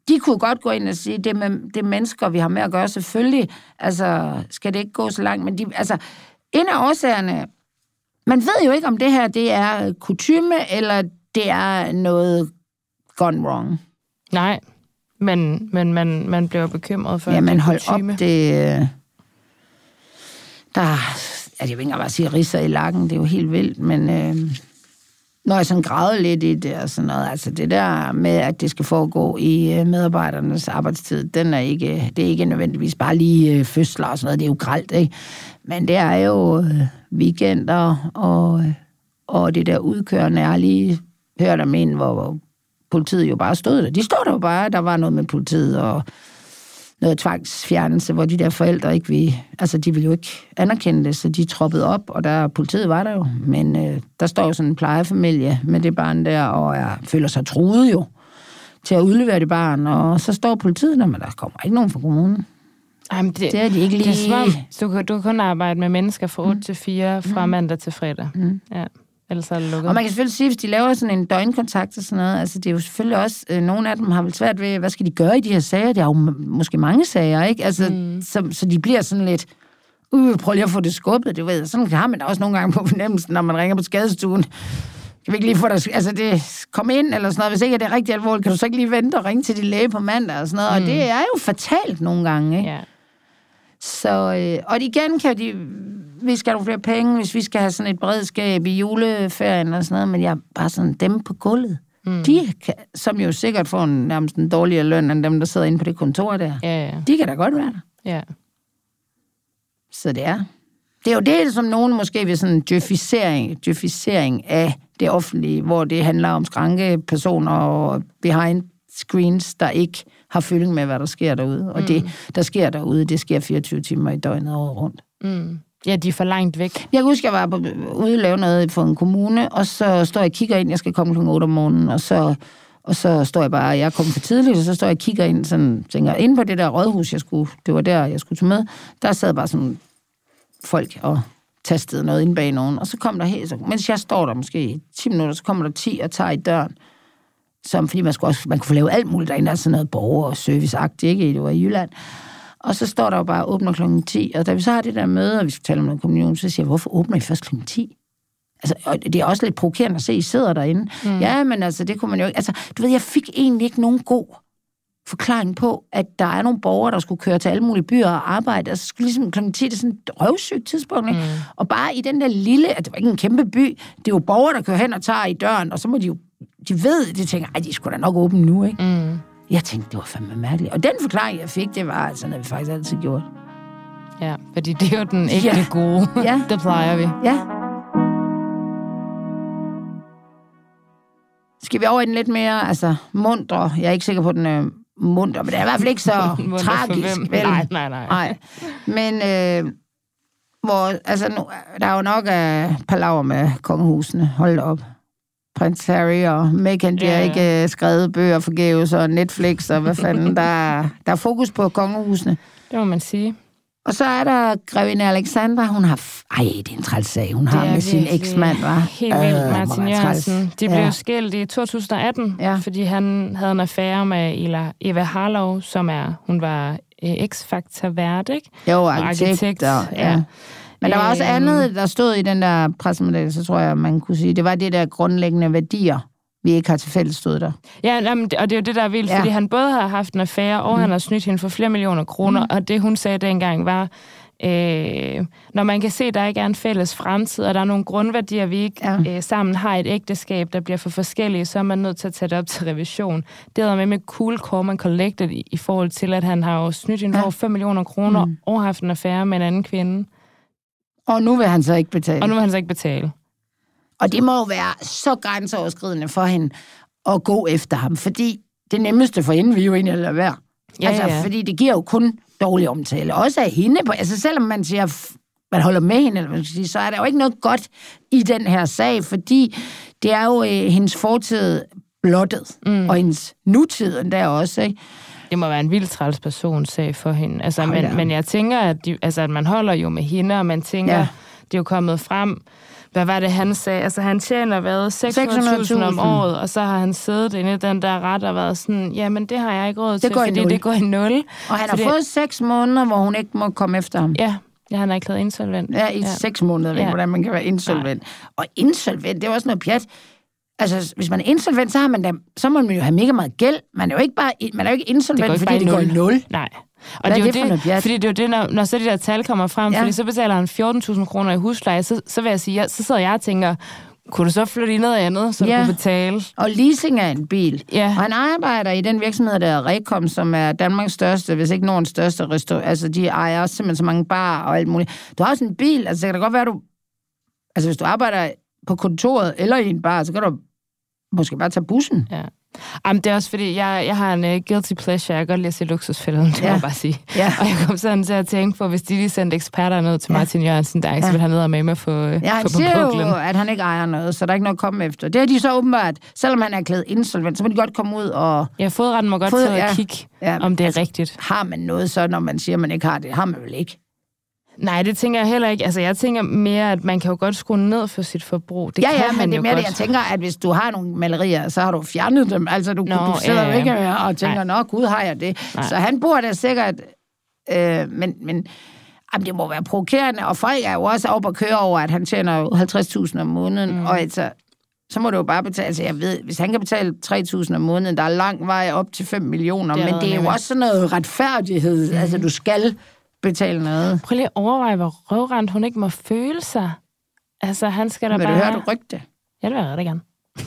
de kunne godt gå ind og sige, det er mennesker, vi har med at gøre, selvfølgelig. Altså, skal det ikke gå så langt? Men en af årsagerne, man ved jo ikke, om det her, det er kutyme, eller det er noget gone wrong. Nej, men man bliver bekymret for, ja, man holder op det... jeg vil ikke engang sige ridser i lakken, det er jo helt vildt, men når jeg sådan græder lidt i det og sådan noget, altså det der med, at det skal foregå i medarbejdernes arbejdstid, det er ikke nødvendigvis bare lige fødsler og sådan noget, det er jo grelt, ikke? Men det er jo weekender og det der udkørende, jeg har lige hørt om en, hvor politiet jo bare stod der. De stod der jo bare, der var noget med politiet og noget tvangsfjernelse, hvor de der forældre ikke ville, altså de ville jo ikke anerkende det, så de troppede op, og politiet var der jo, men der står jo sådan en plejefamilie med det barn der, og jeg føler sig truet jo til at udlevere det barn, og så står politiet der, men der kommer ikke nogen fra kommunen. Jamen det er de ikke lige... Det er som, du kan kun arbejde med mennesker fra 8 til 4, fra mandag til fredag. Ja. Ellers er det lukket. Og man kan selvfølgelig sige, hvis de laver sådan en døgnkontakt og sådan noget, altså det er jo selvfølgelig også, nogle af dem har vel svært ved, hvad skal de gøre i de her sager? Der er jo måske mange sager, ikke? Altså, så de bliver sådan lidt, prøv lige at få det skubbet, det ved. Sådan har man da også nogle gange på fornemmelsen, når man ringer på skadestuen. Kan vi ikke lige få dig, altså det, kom ind eller sådan noget, hvis ikke det er rigtig alvorligt, kan du så ikke lige vente og ringe til din læge på mandag og sådan noget, og det er jo fatalt nogle gange, ikke? Ja. Så, og igen kan vi skal have flere penge, hvis vi skal have sådan et beredskab i juleferien og sådan noget, men jeg er bare sådan dem på gulvet. De kan, som jo sikkert får nærmest en dårligere løn end dem, der sidder inde på det kontor der. Ja. De kan da godt være der. Ja. Så det er jo det, som nogen måske vil sådan djøfisering af det offentlige, hvor det handler om skrankepersoner og behind screens, der ikke har føling med, hvad der sker derude. Og det, der sker derude, det sker 24 timer i døgnet året rundt. Ja, de er for langt væk. Jeg kan huske, jeg var ude og lave noget for en kommune, og så står jeg og kigger ind, jeg skal komme kl. 8 om morgenen, og så står jeg bare, jeg er kommet for tidligt, og så står jeg og kigger ind, sådan, tænker, inde på det der rådhus, det var der, jeg skulle tage med, der sad bare sådan folk og tastede noget inde bag nogen, og så kom der helt, mens jeg står der måske i 10 minutter, så kommer der 10 og tager i døren, fordi man kunne få lavet alt muligt derinde, der er sådan noget borger- og serviceagtigt, ikke? Det var i Jylland. Og så står der jo bare, åbner kl. 10, og da vi så har det der møde, og vi skal tale om noget kommunikation, så siger jeg, hvorfor åbner I først kl. 10? Altså, og det er også lidt provokerende at se, I sidder derinde. Ja, men altså, det kunne man jo ikke. Altså, du ved, jeg fik egentlig ikke nogen god forklaring på, at der er nogle borgere, der skulle køre til alle mulige byer og arbejde. Altså, skulle ligesom kl. 10, det er sådan et røvsygt tidspunkt, ikke? Og bare i den der lille, at det var ikke en kæmpe by, det er jo borgere, der kører hen og tager i døren, og så må de jo, de ved, de tænker, de skulle da nok åbne nu, ikke? Jeg tænkte, det var fandme mærkeligt. Og den forklaring, jeg fik, det var altså noget, vi faktisk altid gjort. Ja, fordi det er jo den ægte gode. Ja. Det plejer vi. Ja. Skal vi over i den lidt mere, altså, mundre? Jeg er ikke sikker på, den er mundre, men det er i hvert fald ikke så tragisk. Vel? Nej. Men, altså, nu, der er jo nok af palaver med kongehusene. Hold op. Prins Harry og Meghan, de har ikke skrevet bøger forgæves og Netflix og hvad fanden. Der er fokus på kongehusene. Det må man sige. Og så er der grevinde Alexandra, hun har... det er en træls sag, hun har med sin eksmand, var. Helt vildt, Martin Jørgensen. De blev skilt i 2018, fordi han havde en affære med Eva Harlow, hun var X-Factor-vært, ikke? Jo, arkitekt. Ja. Men der var også andet, der stod i den der pressemeddelelse, så tror jeg, man kunne sige. Det var det der grundlæggende værdier, vi ikke har til fælles stod der. Ja, og det er jo det, der er vildt, fordi han både har haft en affære, og han har snydt hende for flere millioner kroner, og det, hun sagde dengang, var, når man kan se, at der ikke er en fælles fremtid, og der er nogle grundværdier, vi ikke sammen har et ægteskab, der bliver for forskellige, så er man nødt til at tage det op til revision. Det er med cool, calm and collected i forhold til, at han har jo snydt hende for 5 millioner kroner, og haft en affære med en anden kvinde. Og nu vil han så ikke betale. Og det må jo være så grænseoverskridende for hende at gå efter ham, fordi det nemmeste for hende vil jo egentlig lade være. Fordi det giver jo kun dårlig omtale. Også af hende. Altså selvom man siger, man holder med hende, eller man skal sige, så er der jo ikke noget godt i den her sag, fordi det er jo hendes fortid blottet, og hendes nutid endda også, ikke? Det må være en vildt træls personsag for hende. Altså, men jeg tænker, at man holder jo med hende, og man tænker, det er jo kommet frem hvad var det, han sagde? Altså, han tjener 600.000 om året, og så har han siddet inde i den der ret og været sådan, jamen, det har jeg ikke råd til, fordi det går i 0. Og han har fået 6 måneder, hvor hun ikke må komme efter ham. Ja, han er erklæret insolvent. Ja, i 6 måneder, hvordan man kan være insolvent. Nej. Og insolvent, det er også noget pjat. Altså, hvis man er insolvent, så må man jo have mega meget gæld. Man er jo ikke insolvent, fordi det går i 0. Nej. Og det er jo det, fordi det er jo det, når så de der tal kommer frem, fordi så betaler han 14.000 kroner i husleje, så vil jeg sige, så sidder jeg og tænker, kunne du så flytte i noget andet, så du kunne betale? Og leasing af en bil. Ja. Og han arbejder i den virksomhed, der er Rekom, som er Danmarks største, hvis ikke nogen største restaurant. Altså, de ejer også simpelthen så mange barer og alt muligt. Du har også en bil, altså det kan da godt være, hvis du arbejder på kontoret eller i en bar, så kan du måske bare tage bussen. Ja. Jamen, det er også fordi, jeg har en guilty pleasure. Jeg kan godt lide at se Luksusfælden, det må jeg bare sige. Ja. Og jeg kom sådan til at tænke på, hvis de lige sendte eksperter ned til Martin Jørgensen, der ikke så vil han ned og med få han siger jo, at han ikke ejer noget, så der er ikke noget at komme efter. Det er de så åbenbart, selvom han er erklæret insolvent, så må de godt komme ud og... Ja, fodretten må godt tage og kigge, om det er rigtigt. Har man noget så, når man siger, at man ikke har det? Har man vel ikke? Nej, det tænker jeg heller ikke. Altså, jeg tænker mere, at man kan jo godt skrue ned for sit forbrug. Det kan men det er mere det, jeg tænker, at hvis du har nogle malerier, så har du fjernet dem. Altså, du sidder jo ikke og tænker, nå, gud, har jeg det? Nej. Så han bor der sikkert, men jamen, det må være provokerende, og folk er jo også op at køre over, at han tjener 50.000 om måneden, og altså, så må du jo bare betale, altså jeg ved, hvis han kan betale 3.000 om måneden, der er lang vej op til 5 millioner, men det er jo også sådan noget retfærdighed, altså du skal betale noget. Prøv lige at overveje, hvor røvrendt hun ikke må føle sig. Altså, han skal da bare... Vil du høre det rygte? Ja, det vil jeg rigtig gerne.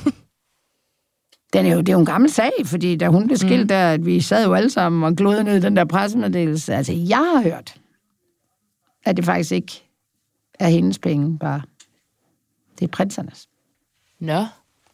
Det er jo en gammel sag, fordi da hun blev skilt der, at vi sad jo alle sammen og glodede ned i den der pressemeddelelse. Altså, jeg har hørt, at det faktisk ikke er hendes penge, bare. Det er prinsernes. Nå.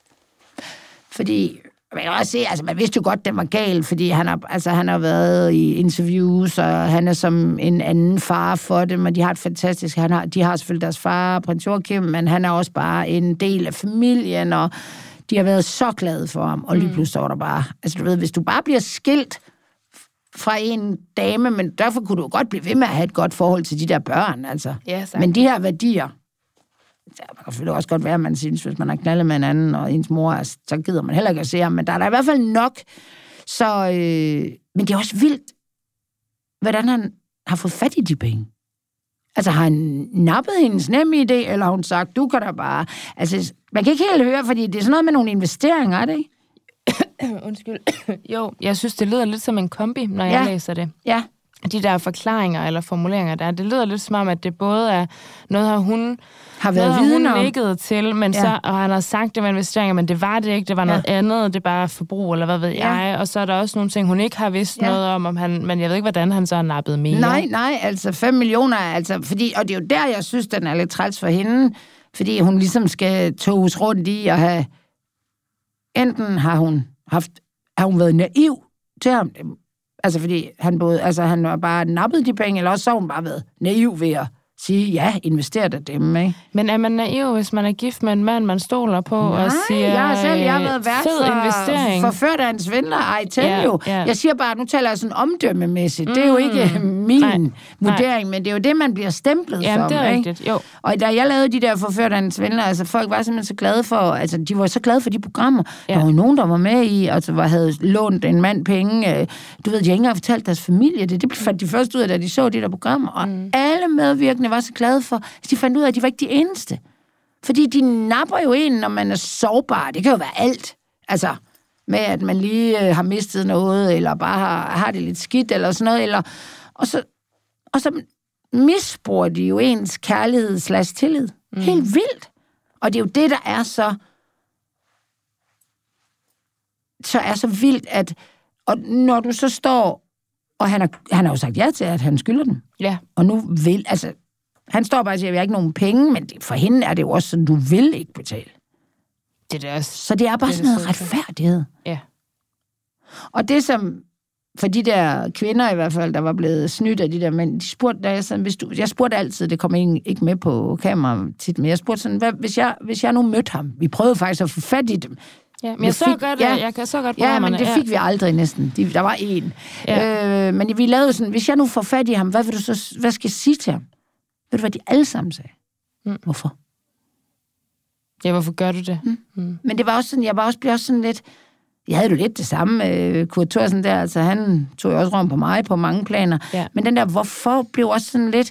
Fordi... Man kan også se, altså man vidste jo godt, den var gal, fordi han har været i interviews, og han er som en anden far for dem, og de har et fantastisk, de har selvfølgelig deres far, prins Joachim, men han er også bare en del af familien, og de har været så glade for ham, og lige pludselig var der bare, altså du ved, hvis du bare bliver skilt fra en dame, men derfor kunne du godt blive ved med at have et godt forhold til de der børn, altså. Ja, men de her værdier, man kan selvfølgelig også godt være, at man synes, hvis man har knaldet med en anden, og ens mor, så gider man heller ikke at se ham, men der er i hvert fald nok. Så, men det er også vildt, hvordan han har fået fat i de penge. Altså, har han nappet hendes NemID, eller har hun sagt, du kan da bare... Altså, man kan ikke helt høre, fordi det er sådan noget med nogle investeringer, er det ikke? Undskyld. Jo, jeg synes, det lyder lidt som en kombi, når jeg læser det. Ja. De der forklaringer eller formuleringer der, det lyder lidt som om, at det både er noget, hun har været nikket til, men så, og han har sagt, det var investeringer, men det var det ikke, det var noget andet, det er bare forbrug, eller hvad ved jeg, og så er der også nogle ting, hun ikke har vidst noget om han, men jeg ved ikke, hvordan han så har nappet mere. Nej, altså 5 millioner, altså, fordi, og det er jo der, jeg synes, den er lidt træls for hende, fordi hun ligesom skal toges rundt i at have, enten har hun været naiv til ham, altså fordi han har bare nappet de penge, eller også så har hun bare været naiv ved at sige, ja, invester det dem, ikke? Men er man naiv, hvis man er gift med en mand, man stoler på, og siger, jeg har været vært forført af en svindler, Jeg siger bare, nu taler jeg sådan omdømmemæssigt. Det er jo ikke min vurdering, men det er jo det, man bliver stemplet som, det er ikke? Rigtigt, jo. Og da jeg lavede de der forført af en svindler, altså folk var simpelthen så glade for, altså de var så glade for de programmer. Ja. Der var jo nogen, der var med i, altså havde lånt en mand penge. Du ved, de har ikke engang fortalt deres familie det. Det fandt de først ud af, da de så de der programmer. Og alle medvirkende var så glade for, at de fandt ud af, at de var ikke de eneste. Fordi de napper jo en, når man er sårbar. Det kan jo være alt. Altså, med at man lige har mistet noget, eller bare har det lidt skidt, eller sådan noget. Eller, og så misbruger de jo ens kærlighed/tillid. Helt vildt. Og det er jo det, der er så vildt, at og når du så står, og han har jo sagt ja til, at han skylder den. Ja. Og nu vil, altså, han står bare og siger, at vi har ikke nogen penge, men for hende er det jo også sådan, du vil ikke betale. Det er også, så det er bare sådan noget retfærdighed. Ja. Og det som, for de der kvinder i hvert fald, der var blevet snydt af de der mænd, de spurgte, jeg spurgte altid, det kom ikke med på kamera tit, men jeg spurgte sådan, hvis jeg nu mødte ham, vi prøvede faktisk at få fat i dem. Ja, men jeg kan så godt ja, men det fik vi aldrig næsten. Der var en. Ja. Men vi lavede sådan, hvis jeg nu får fat i ham, hvad skal jeg sige til ham? Ved du, hvad de alle sammen sagde? Hvorfor? Ja, hvorfor gør du det? Men det var også sådan, blev også sådan lidt... Jeg havde jo lidt det samme med Kurt Thorsen der, altså han tog jo også rum på mig på mange planer. Ja. Men den der, hvorfor, blev også sådan lidt...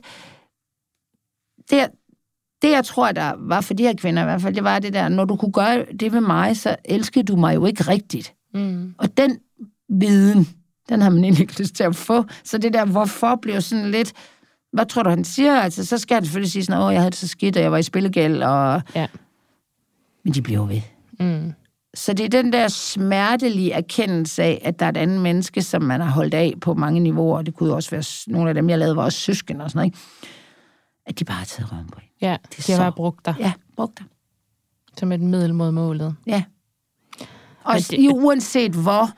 Det, jeg tror, der var for de her kvinder i hvert fald, det var det der, når du kunne gøre det med mig, så elskede du mig jo ikke rigtigt. Og den viden, den har man egentlig ikke lyst til at få. Så det der, hvorfor, blev sådan lidt... Hvad tror du, han siger? Altså, så skal han selvfølgelig sige sådan, jeg havde det så skidt, og jeg var i spillegæld, og... Ja. Men de bliver ved. Så det er den der smertelige erkendelse af, at der er et andet menneske, som man har holdt af på mange niveauer, og det kunne jo også være nogle af dem, jeg lavede, var også søsken og sådan noget, ikke? At de bare har taget røven på. Ja, de har bare brugt dig. Ja, brugt dig. Som et middel mod målet. Ja. Og uanset hvor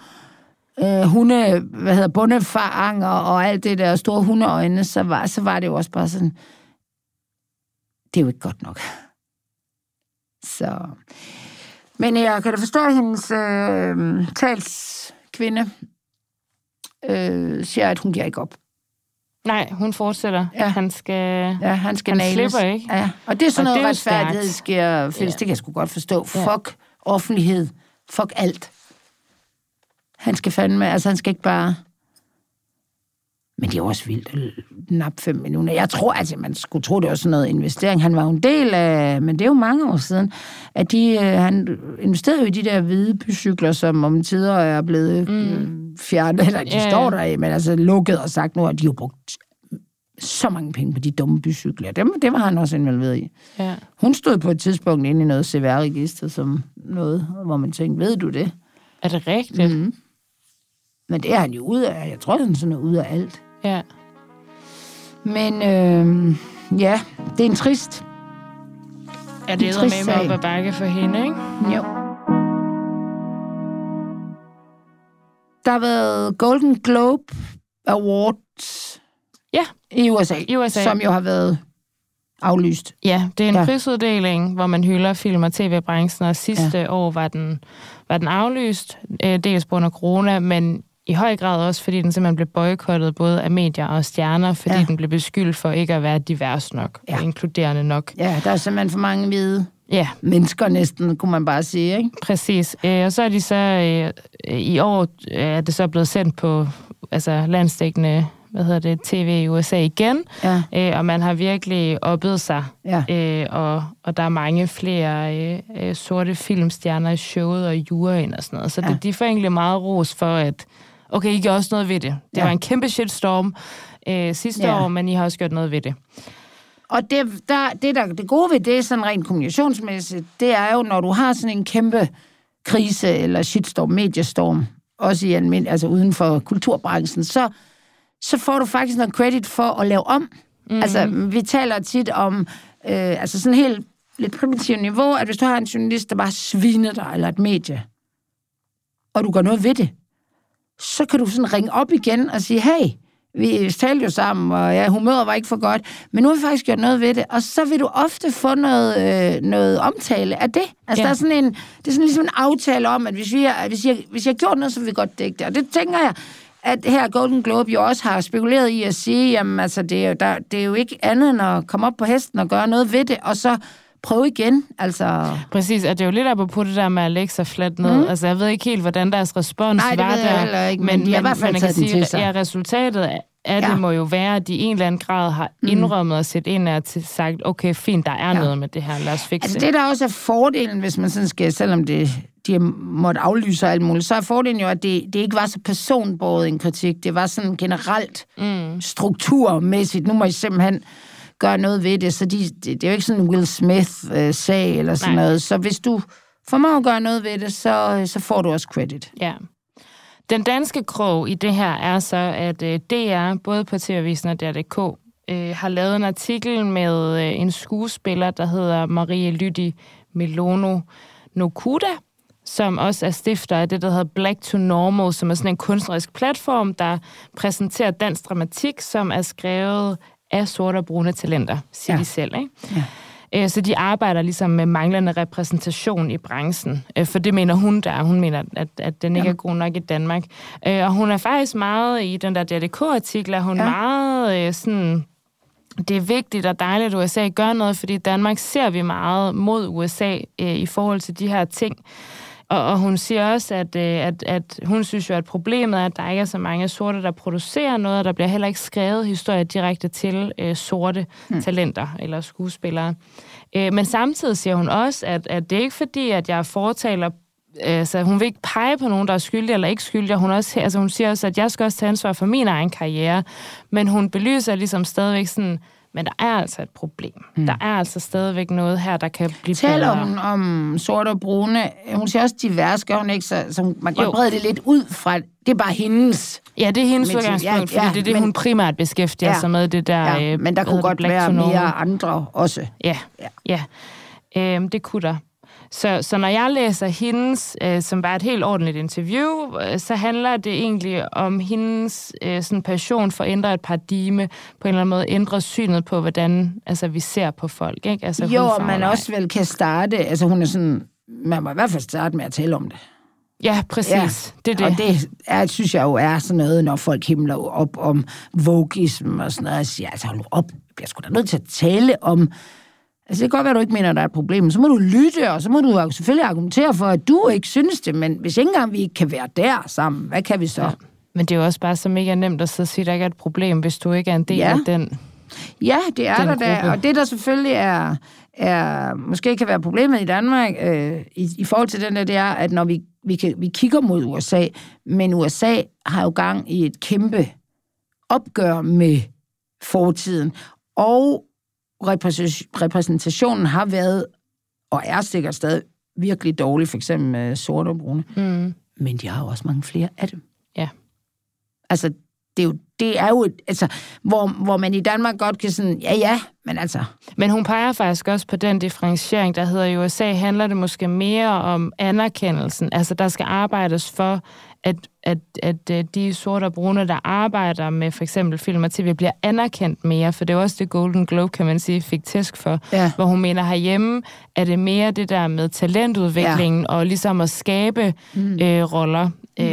bondefaranger og alt det der store hundeøjne, så var det jo også bare sådan, det er jo ikke godt nok. Så... Men jeg kan da forstå, at hendes talskvinde siger, at hun giver ikke op. Nej, hun fortsætter. Ja. Han skal slipper ikke. Ja. Og det er sådan noget retfærdighed, sker findes. Det kan jeg sgu godt forstå. Ja. Fuck offentlighed. Fuck alt. Han skal fandme, han skal ikke bare... Men det er også vildt. Nap 5 minutter. Jeg tror, man skulle tro, det var sådan noget investering. Han var jo en del af, men det er jo mange år siden, at han investerede jo i de der hvide bycykler, som om tider er blevet fjernet, eller de står der i, men lukket og sagt nu, at de har brugt så mange penge på de dumme bycykler. Det var han også involveret i. Ja. Hun stod på et tidspunkt inde i noget CVR-register, som noget, hvor man tænkte, ved du det? Er det rigtigt? Mm-hmm. Men det er han jo ude af. Jeg tror, han er sådan ude af alt. Ja. Men det er en trist. Ja, det er med mig op ad bakke for hende, ikke? Jo. Der har været Golden Globe Awards i USA, som jo har været aflyst. Ja, det er en prisuddeling, hvor man hylder film- og tv-branchen, og sidste år var den aflyst, dels på grund af corona, men i høj grad også, fordi den simpelthen blev boykottet både af medier og stjerner, fordi den blev beskyldt for ikke at være divers nok og inkluderende nok. Ja, der er simpelthen for mange hvide mennesker næsten, kunne man bare sige, ikke? Præcis. Og så er de så i år er det så blevet sendt på landsdækkende tv i USA igen, og man har virkelig oppet sig, og der er mange flere sorte filmstjerner i showet og juryen og sådan noget, så de får egentlig meget ros for, at okay, I gør også noget ved det. Det var en kæmpe shitstorm sidste år, men I har også gjort noget ved det. Og det gode ved det, sådan rent kommunikationsmæssigt, det er jo, når du har sådan en kæmpe krise eller shitstorm, mediestorm, også i uden for kulturbranchen, så får du faktisk noget credit for at lave om. Vi taler tit om sådan helt lidt primitivt niveau, at hvis du har en journalist, der bare sviner dig, eller et medie, og du gør noget ved det, så kan du sådan ringe op igen og sige, hey, vi talte jo sammen, og humøret var ikke for godt, men nu har vi faktisk gjort noget ved det, og så vil du ofte få noget omtale af det. Der er sådan det er sådan ligesom en aftale om, at hvis jeg har gjort noget, så vil vi godt dække det. Og det tænker jeg, at her Golden Globe jo også har spekuleret i at sige, jamen det er jo ikke andet end at komme op på hesten og gøre noget ved det, og så prøve igen, Præcis, og det er jo lidt apropos det der med at lægge sig fladt ned. Jeg ved ikke helt, hvordan deres respons var der. Nej, det ved jeg heller ikke, men de har i hvert fald taget den til sig. Ja, resultatet af det må jo være, at de i en eller anden grad har indrømmet og set ind og sagt, okay, fint, der er noget med det her, lad os fikse det. Der også er fordelen, hvis man sådan skal, selvom de måtte aflyse alt muligt, så er fordelen jo, at det ikke var så personbåret en kritik. Det var sådan generelt strukturmæssigt. Nu må I simpelthen gøre noget ved det, så det er jo ikke sådan en Will Smith-sag eller sådan noget. Så hvis du formår at gøre noget ved det, så får du også credit. Ja. Den danske krog i det her er så, at DR, både på TV-avisen og DR.dk, har lavet en artikel med en skuespiller, der hedder Marie Lydi Melono Nokuda, som også er stifter af det, der hedder Black to Normal, som er sådan en kunstnerisk platform, der præsenterer dansk dramatik, som er skrevet af sorte og brune talenter, siger de selv, ikke? Ja. Så de arbejder ligesom med manglende repræsentation i branchen. For det mener hun der. Hun mener, at den ikke er god nok i Danmark. Og hun er faktisk meget, i den der DR.dk-artikel, er hun meget sådan det er vigtigt og dejligt, at USA gør noget, fordi i Danmark ser vi meget mod USA i forhold til de her ting. Og hun siger også, at hun synes jo, at problemet er, at der ikke er så mange sorte, der producerer noget, og der bliver heller ikke skrevet historier direkte til sorte talenter eller skuespillere. Men samtidig siger hun også, at det er ikke fordi, at jeg fortaler, så hun vil ikke pege på nogen, der er skyldige eller ikke skyldige. Hun siger også, at jeg skal også tage ansvar for min egen karriere, men hun belyser ligesom stadigvæk sådan, men der er altså et problem. Der er altså stadigvæk noget her, der kan blive bedre. Taler hun om sorte og brune? Hun siger også divers, gør hun ikke? Så man kan brede det lidt ud fra, det er bare hendes. Ja, det er hendes udgangspunkt, fordi det er det, hun primært beskæftiger sig med, det der. Ja, men der kunne godt være mere andre også. Ja. Det kunne der. Så når jeg læser hendes, som var et helt ordentligt interview, så handler det egentlig om hendes sådan passion for at ændre et paradigme, på en eller anden måde ændre synet på, hvordan vi ser på folk. Ikke? Altså, jo, man også vel kan starte, altså hun er sådan, man må i hvert fald starte med at tale om det. Ja, præcis. Ja, det er det. Og det synes jeg jo er sådan noget, når folk himler op om vogism og sådan noget, og siger, altså hold nu op, jeg bliver sgu da nødt til at tale om. Altså, det kan godt være, at du ikke mener, at der er et problem. Så må du lytte, og så må du selvfølgelig argumentere for, at du ikke synes det. Men hvis ikke engang vi ikke kan være der sammen, hvad kan vi så? Ja, men det er jo også bare så mega nemt at sige, at der ikke er et problem, hvis du ikke er en del af den. Ja, det er der da. Og det, der selvfølgelig er måske kan være problemet i Danmark, i forhold til den der, det er, at når vi kigger mod USA, men USA har jo gang i et kæmpe opgør med fortiden. Og repræsentationen har været, og er sikkert stadig, virkelig dårlig, for eksempel med sorte og brune. Men de har jo også mange flere af dem. Ja. Altså, det er jo altså, hvor man i Danmark godt kan sådan, men altså. Men hun peger faktisk også på den differentiering, der hedder i USA, handler det måske mere om anerkendelsen. Altså, der skal arbejdes for, at de sorte og brune, der arbejder med for eksempel film og tv, bliver anerkendt mere, for det er også det Golden Globe, kan man sige, fik tæsk for, hvor hun mener herhjemme, er det mere det der med talentudviklingen, og ligesom at skabe roller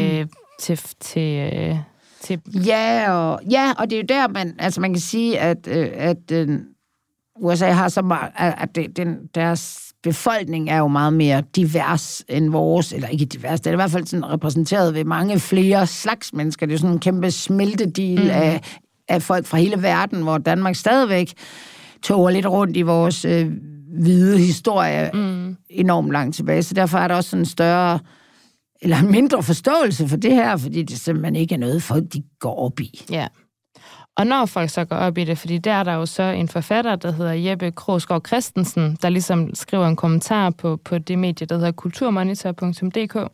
til og det er jo der, man kan sige, at USA har så meget, at deres befolkning er jo meget mere divers end vores, eller ikke divers, det er i hvert fald sådan repræsenteret ved mange flere slags mennesker. Det er jo sådan en kæmpe smeltedil af folk fra hele verden, hvor Danmark stadigvæk toger lidt rundt i vores hvide historie enormt langt tilbage. Så derfor er der også sådan en større eller mindre forståelse for det her, fordi det simpelthen ikke er noget, folk de går op i. Ja. Og når folk så går op i det, fordi der er der jo så en forfatter, der hedder Jeppe Krogsgaard Christensen, der ligesom skriver en kommentar på det medie, der hedder kulturmonitor.dk.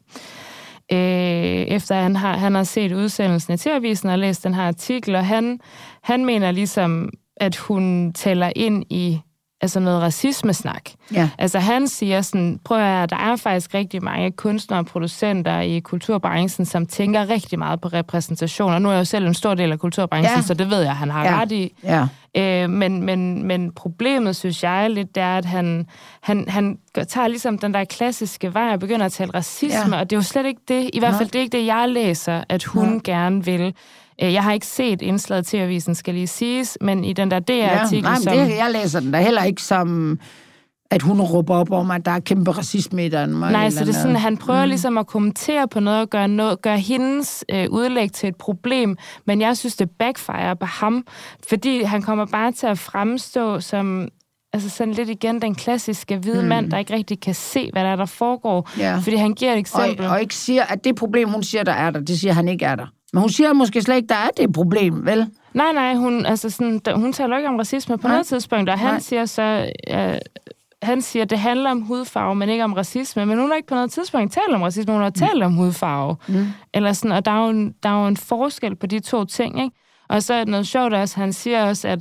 Efter han har set udsendelsen i TV-avisen og læst den her artikel, og han mener ligesom, at hun taler ind i noget racismesnak. Ja. Altså han siger sådan, prøv at høre, der er faktisk rigtig mange kunstnere og producenter i kulturbranchen, som tænker rigtig meget på repræsentation, og nu er jeg jo selv en stor del af kulturbranchen, så det ved jeg, han har ret i. Ja. Men problemet, synes jeg lidt, det er, at han tager ligesom den der klassiske vej og begynder at tale racisme, og det er jo slet ikke det, i hvert fald det er ikke det, jeg læser, at hun gerne vil. Jeg har ikke set indslaget til avisen, skal lige siges, men i den der DR-artikel, jeg læser den der heller ikke som, at hun råber op om, at der er kæmpe racisme i Danmark. Nej, så det er sådan, at han prøver ligesom at kommentere på noget og gøre hendes udlæg til et problem, men jeg synes, det backfire på ham, fordi han kommer bare til at fremstå som sådan lidt igen den klassiske hvide mand, der ikke rigtig kan se, hvad der foregår, fordi han giver et eksempel. Og ikke siger, at det problem, hun siger, der er der, det siger han ikke er der. Men hun siger måske slet ikke, der er det problem, vel? Nej, hun taler ikke om racisme på noget tidspunkt, og han siger så, at det handler om hudfarve, men ikke om racisme. Men hun har ikke på noget tidspunkt talt om racisme, hun har talt om hudfarve. Eller sådan, og der er jo en forskel på de to ting, ikke? Og så er det noget sjovt også, han siger også,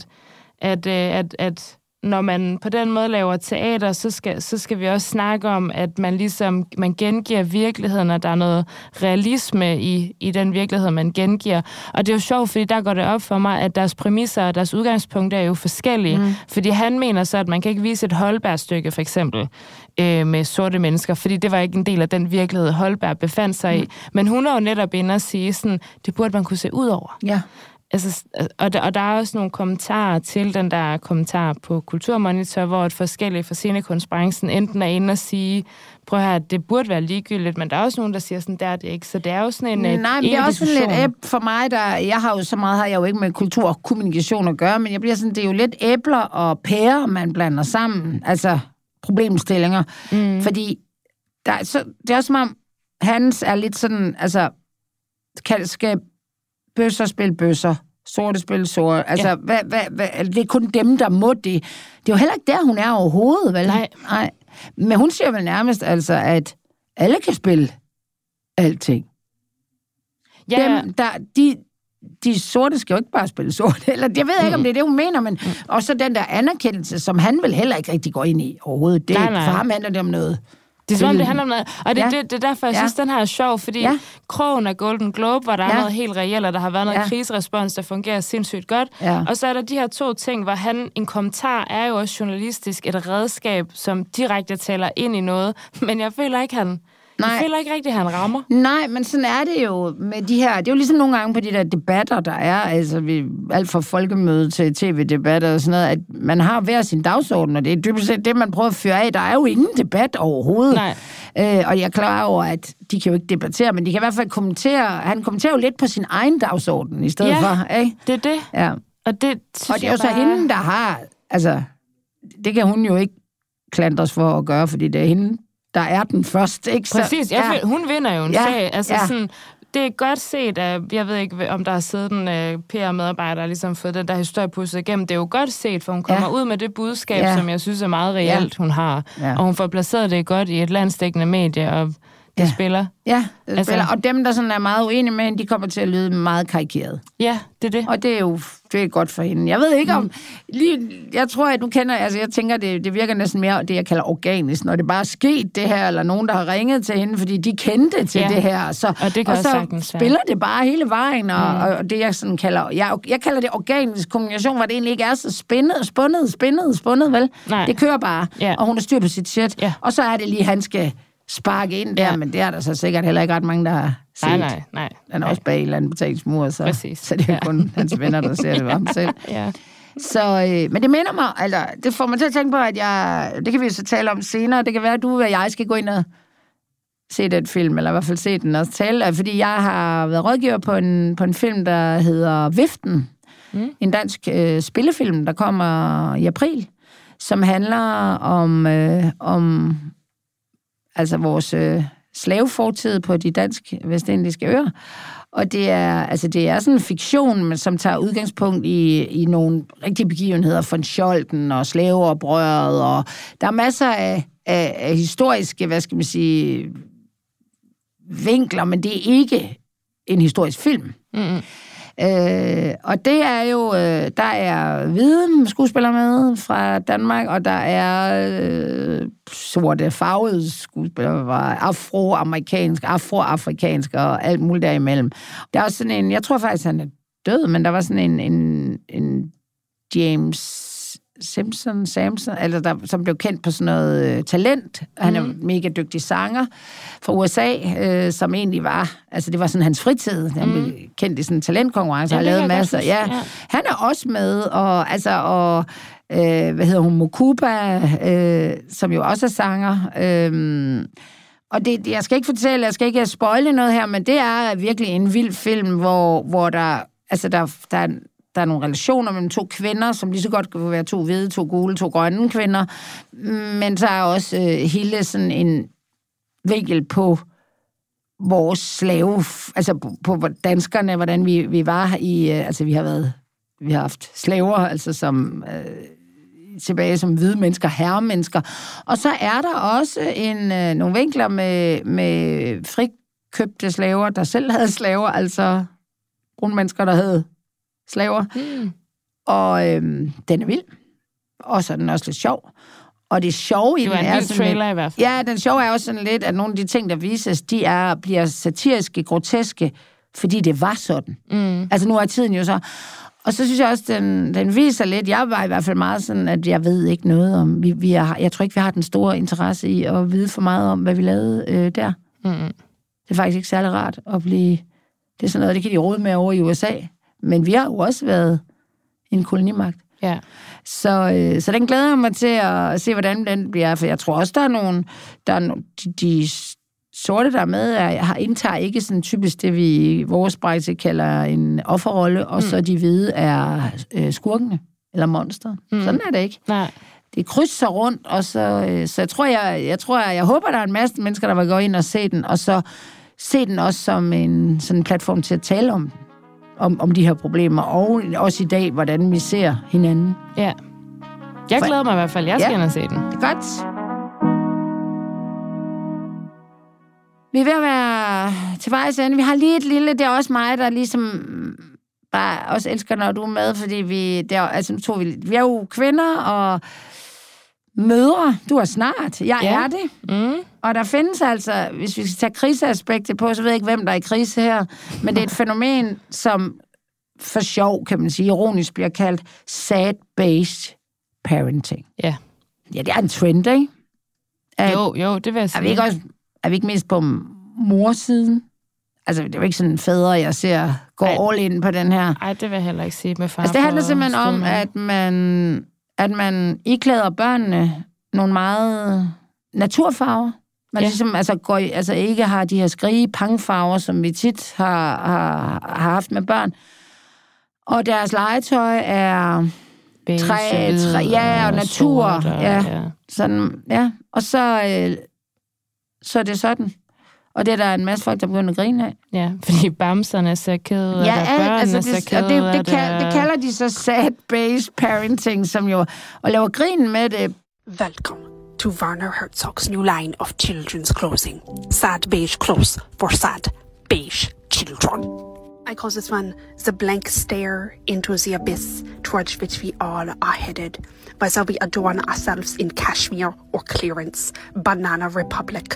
at når man på den måde laver teater, så skal vi også snakke om, at man gengiver virkeligheden, og der er noget realisme i den virkelighed, man gengiver. Og det er jo sjovt, fordi der går det op for mig, at deres præmisser og deres udgangspunkter er jo forskellige. Fordi han mener så, at man kan ikke vise et Holberg-stykke, for eksempel, med sorte mennesker, fordi det var ikke en del af den virkelighed, Holberg befandt sig i. Men hun er jo netop inde og sige sådan, det burde man kunne se ud over. Ja. Altså, og der er også nogle kommentarer til den der kommentar på Kulturmonitor, hvor et forskellige fra scenekunstbranchen enten er inde og sige, prøv her, det burde være ligegyldigt, men der er også nogen, der siger sådan, der er det ikke. Så det er jo sådan en nej, men det er også sådan lidt for mig, jeg har jo så meget, har jeg jo ikke med kultur og kommunikation at gøre, men jeg bliver sådan, det er jo lidt æbler og pærer, man blander sammen, altså problemstillinger, fordi det er også som om, hans er lidt sådan, altså, skal bøsser spille bøsser, sorte spille sorte. Altså, det er kun dem, der må det. Det er jo heller ikke der, hun er overhovedet, vel? Nej. Men hun siger vel nærmest, altså, at alle kan spille alting. Ja. De sorte skal jo ikke bare spille sorte. Eller, jeg ved ikke, om det er det, hun mener, men også den der anerkendelse, som han vel heller ikke rigtig går ind i overhovedet. Det, nej. For ham handler det om noget. Det er som om, det handler om noget. Og det er derfor, jeg synes, den her er sjov, fordi krogen af Golden Globe, hvor der er noget helt reelt, og der har været noget kriserespons, der fungerer sindssygt godt. Ja. Og så er der de her to ting, hvor en kommentar er jo også journalistisk et redskab, som direkte taler ind i noget, men jeg føler ikke, jeg føler ikke rigtigt, at han rammer. Nej, men sådan er det jo med de her... Det er jo ligesom nogle gange på de der debatter, der er, altså alt fra folkemøde til tv-debatter og sådan noget, at man har hver sin dagsorden, og det er dybest set det, man prøver at føre af. Der er jo ingen debat overhovedet. Nej. Og jeg er klar over, at de kan jo ikke debattere, men de kan i hvert fald kommentere... Han kommenterer jo lidt på sin egen dagsorden i stedet for, ikke? Det er det. Ja. Og det er jo så hende, der har... Altså, det kan hun jo ikke klandres for at gøre, fordi det er hende, der er den første, ikke? Præcis, hun vinder jo en sag. Altså sådan, det er godt set, at jeg ved ikke, om der har siddet en PR-medarbejder og ligesom fået den der historie pusset igennem. Det er jo godt set, for hun kommer ud med det budskab, som jeg synes er meget reelt, hun har. Ja. Og hun får placeret det godt i et landsdækkende medie, og det spiller. Ja, det spiller. Og dem, der sådan er meget uenige med hende, de kommer til at lyde meget karikeret. Ja, det er det. Og det er jo godt for hende. Jeg ved ikke om... jeg tror, at du kender... Altså, jeg tænker, det virker næsten mere det, jeg kalder organisk, når det bare er sket det her, eller nogen, der har ringet til hende, fordi de kendte til det her. Så, og så spiller det bare hele vejen, og det, jeg sådan kalder... Jeg kalder det organisk kommunikation, hvor det egentlig ikke er så spundet, vel? Nej. Det kører bare, og hun har styr på sit shit. Ja. Og så er det lige, han skal sparke ind der, men det er der så sikkert heller ikke ret mange, der har set. Nej. Han er også bag et eller andet betalingsmur, så det er jo kun hans venner, der ser det ved ham selv. Så, men det minder mig, altså, det får mig til at tænke på, at det kan vi så tale om senere, det kan være, at du og jeg skal gå ind og se den film, eller i hvert fald se den og tale, fordi jeg har været rådgiver på en film, der hedder Viften, en dansk spillefilm, der kommer i april, som handler om altså vores slavefortid på de dansk-vestindiske øer. Og det er sådan en fiktion, men som tager udgangspunkt i nogle rigtige begivenheder von Scholten og slaveoprøret, og der er masser af historiske, hvad skal man sige, vinkler, men det er ikke en historisk film. Og det er jo, der er hvide skuespillere med fra Danmark, og der er sorte, farvede skuespillere, afroafrikansk og alt muligt derimellem. Der er også sådan en, jeg tror faktisk, han er død, men der var sådan en James Samson, altså som blev kendt på sådan noget talent. Han er mega dygtig sanger fra USA, som egentlig var, altså det var sådan hans fritid. Han blev kendt i sådan en talentkonkurrence, har lavet masser. Ja. Han er også med, og hvad hedder hun, Mokuba, som jo også er sanger. Og det, jeg skal ikke spoile noget her, men det er virkelig en vild film, hvor der er nogle relationer mellem to kvinder, som lige så godt kan være 2 hvide, 2 gule, 2 grønne kvinder, men så er også hele sådan en vinkel på vores slave, altså på danskerne, hvordan vi var i, altså vi har haft slaver, altså som tilbage som hvide mennesker, herremennesker, og så er der også nogle vinkler med frikøbte slaver, der selv havde slaver, altså brune mennesker, der havde slaver. Og den er vild. Og så er den også lidt sjov. Og det sjove i den er sådan trailer lidt, i hvert fald. Ja, den sjove er også sådan lidt, at nogle af de ting, der vises, bliver satiriske, groteske, fordi det var sådan. Altså nu er tiden jo så. Og så synes jeg også, den viser lidt, jeg var i hvert fald meget sådan, at jeg ved ikke noget om, jeg tror ikke, vi har den store interesse i at vide for meget om, hvad vi lavede der. Det er faktisk ikke særlig rart at blive, det er sådan noget, det kan de råde med over i USA. Men vi har jo også været en kolonimagt. Ja. Så den glæder jeg mig til at se, hvordan den bliver. For jeg tror også, der er de sorte, der er med, indtager ikke sådan typisk det, vi i vores branche kalder en offerrolle, og så de hvide er skurkene eller monster. Sådan er det ikke. Nej. Det krydser rundt, og så jeg håber, der er en masse mennesker, der vil gå ind og se den, og så se den også som en sådan platform til at tale om de her problemer, og også i dag, hvordan vi ser hinanden. Ja. Jeg glæder mig i hvert fald. Jeg skal ind og se den. Det er godt. Vi er ved at være til vejs ende. Vi har lige et lille, det er også mig, der ligesom bare også elsker, når du er med, fordi vi er jo kvinder og mødre. Du er snart. Jeg er det. Og der findes altså, hvis vi skal tage kriseaspektet på, så ved jeg ikke, hvem der er i krise her, men det er et fænomen, som for sjov, kan man sige, ironisk bliver kaldt sad-based parenting. Ja. Ja, det er en trend, ikke? Jo, det vil jeg sige. Er vi ikke mest på morsiden? Altså, det er jo ikke sådan fædre, jeg ser gå all in på den her. Nej, det vil jeg heller ikke sige med far. Altså, det handler simpelthen om, at man iklæder børnene nogle meget naturfarver. Man ligesom ikke har de her skrige pangfarver, som vi tit har haft med børn. Og deres legetøj er træ, og natur. Sådan, ja. Og så er det sådan. Og det er der en masse folk, der begynder at grine af. Ja, fordi bamserne ser kede, og der børnene ser kede. Det kalder de så sad-based parenting, som jo, og laver grin med det. Velkommen to Werner Herzog's new line of children's clothing. Sad beige clothes for sad beige children. I call this one the blank stare into the abyss towards which we all are headed, whether we adorn ourselves in cashmere or clearance. Banana Republic,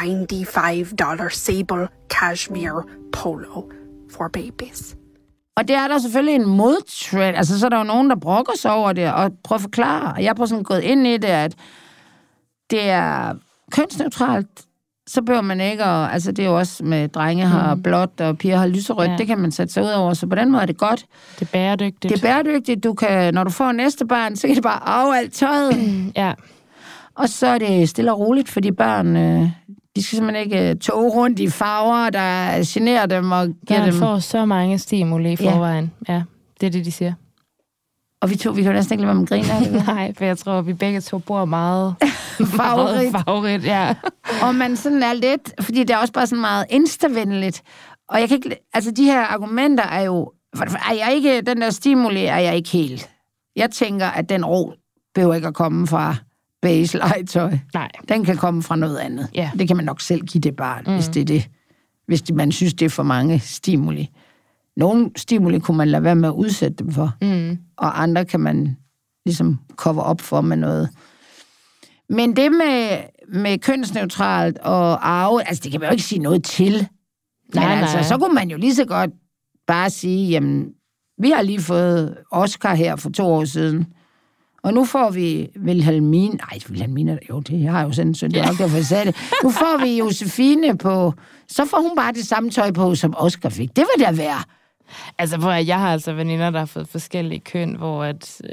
$95 sable cashmere polo for babies. Og det er der selvfølgelig en modtrend. Altså, så er der jo nogen, der brokker sig over det, og prøver at forklare. Og jeg har sådan gået ind i det, at det er kønsneutralt. Så behøver man ikke, altså det er jo også med drenge har blåt, og piger har lyserødt, det kan man sætte sig ud over, så på den måde er det godt. Det er bæredygtigt. Det er bæredygtigt, når du får næste barn, så kan det bare af alt tøjet. Ja. Og så er det stille og roligt, fordi børn, de skal simpelthen ikke toge rundt i farver, der generer dem og giver dem. Får så mange stimuli i forvejen. Ja, det er det, de siger. Og vi kan jo næsten ikke lade være med grine af det. Nej, for jeg tror, vi begge to bor meget favorit, ja. Og man sådan er lidt, fordi det er også bare sådan meget instavenligt. Og jeg kan ikke, altså de her argumenter er jo, den der stimuli er jeg ikke helt. Jeg tænker, at den ro behøver ikke at komme fra beige legetøj. Nej. Den kan komme fra noget andet. Ja. Det kan man nok selv give det barn, hvis det er det. Hvis man synes, det er for mange stimuli. Nogle stimuli kunne man lade være med at udsætte dem for, og andre kan man ligesom cover op for med noget. Men det med kønsneutralt og arve, altså det kan man jo ikke sige noget til. Nej. Altså, så kunne man jo lige så godt bare sige, jamen, vi har lige fået Oscar her for 2 år siden, og nu får vi Wilhelmine, jeg har jo sendt en søn, det er nok derfor, jeg sagde det. Nu får vi Josefine på, så får hun bare det samme tøj på, som Oscar fik. Det vil da være. Altså, jeg har altså veninder, der har fået forskellige køn, hvor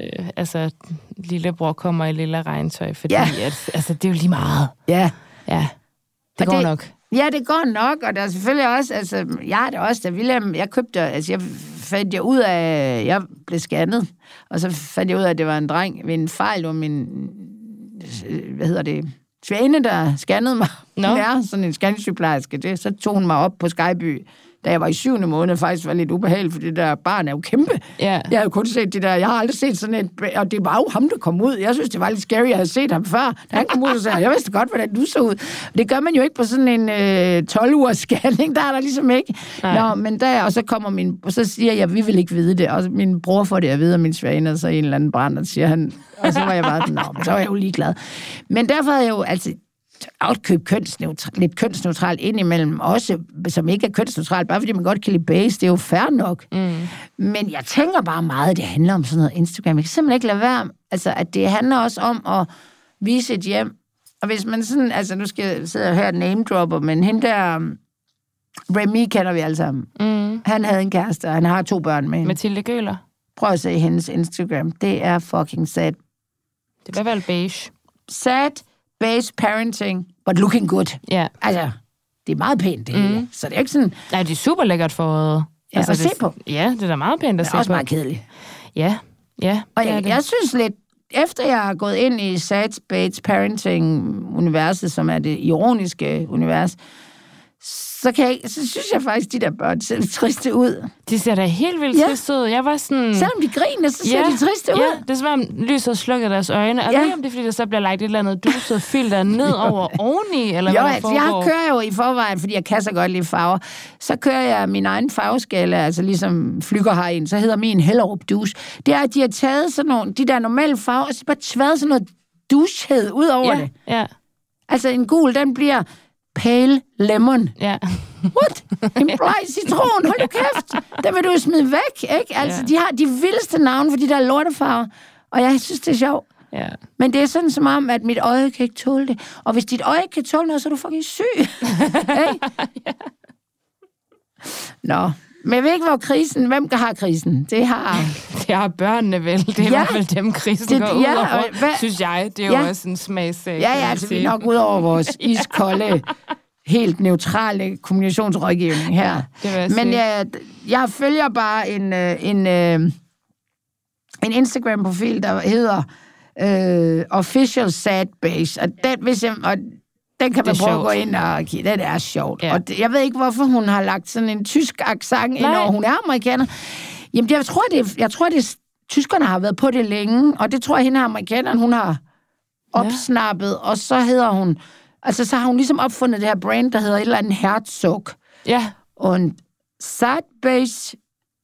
lillebror kommer i lille regntøj, fordi det er jo lige meget. Ja. Ja, det går nok. Ja, det går nok, og der er selvfølgelig også, altså, jeg har det også, da William, jeg fandt ud af, jeg blev scannet, og så fandt jeg ud af, at det var en dreng ved en fejl, hvor min, svane, der scannede mig. Hun er sådan en scanningssygeplejerske, så tog hun mig op på Skyby, da jeg var i 7. måned, faktisk var lidt ubehageligt, for det der barn er jo kæmpe. Yeah. Jeg har jo kun set det der, jeg har aldrig set sådan et, og det var jo ham, der kom ud. Jeg synes, det var lidt scary, jeg havde set ham før. Da han kom ud og sagde, jeg vidste godt, hvordan du så ud. Det gør man jo ikke på sådan en 12-ugers scanning, der er der ligesom ikke. Nå, men og så kommer og så siger jeg, vi vil ikke vide det, og min bror får det at vide, og min svane, og så en eller anden brænder, siger han, og så var jeg bare men så var jeg jo ligeglad. Men derfor havde jeg jo, altså, købe lidt kønsneutralt indimellem, også som ikke er kønsneutralt, bare fordi man godt kan lide beige, det er jo fair nok. Men jeg tænker bare meget, det handler om sådan noget Instagram. Jeg kan simpelthen ikke lade være, altså at det handler også om at vise et hjem. Og hvis man sådan, altså nu skal jeg sidde her name-dropper, men hende der, Remy kender vi alle sammen. Han havde en kæreste, og han har 2 børn med hende. Mathilde Gøler. Prøv at se hendes Instagram. Det er fucking sad. Det var vel beige. Sad, beige parenting, but looking good. Ja. Altså, det er meget pænt, det hele. Så det er ikke sådan... Nej, det er super lækkert for... Ja, altså, at se på. Ja, det er da meget pænt at se på. Det er også meget kedeligt. Ja. Og jeg synes lidt, efter jeg har gået ind i sad, beige parenting-universet, som er det ironiske univers, så synes jeg faktisk, de der børn ser lidt triste ud. De ser da helt vildt triste ud. Jeg var sådan... Selvom de griner, så ser de triste ud. Ja, det er som om lyset slukker deres øjne. Og det om det er, fordi der så bliver lagt et eller andet duset filter ned over oveni, eller hvad der foregår. Jeg kører jo i forvejen, fordi jeg kan så godt lide farver. Så kører jeg min egen farveskala, altså ligesom Flygger har en, så hedder min Hellerup Douche. Det er, at de har taget sådan nogle, de der normale farver, og så bare tværet sådan noget douchehed ud over det. Ja. Altså en gul, den bliver... Pale lemon. Ja. What? En bleg citron, hold du kæft. Den vil du jo smide væk, ikke? Altså, de har de vildeste navne for de der lortefarver. Og jeg synes, det er sjovt. Ja. Men det er sådan som om, at mit øje kan ikke tåle det. Og hvis dit øje ikke kan tåle noget, så er du fucking syg. Hey? Nå. Men jeg ved ikke, hvem har krisen? Det har børnene vel. Det er i hvert fald dem, krisen går ud over, synes jeg. Det er jo også en smagsag. Ja, altså vi er nok ud over vores iskolde, helt neutrale kommunikationsrådgivning her. Men jeg følger bare en Instagram-profil, der hedder Official Sad Beige. Og den kan man prøve at gå ind og kigge. Det er sjovt. Ja. Og jeg ved ikke, hvorfor hun har lagt sådan en tysk accent ind over. Hun er amerikaner. Jamen, jeg tror, det tyskerne har været på det længe, og det tror jeg, hende amerikaneren, hun har opsnappet, og så hedder hun... Altså, så har hun ligesom opfundet det her brand, der hedder et eller andet Herzog. Ja. Og sad beige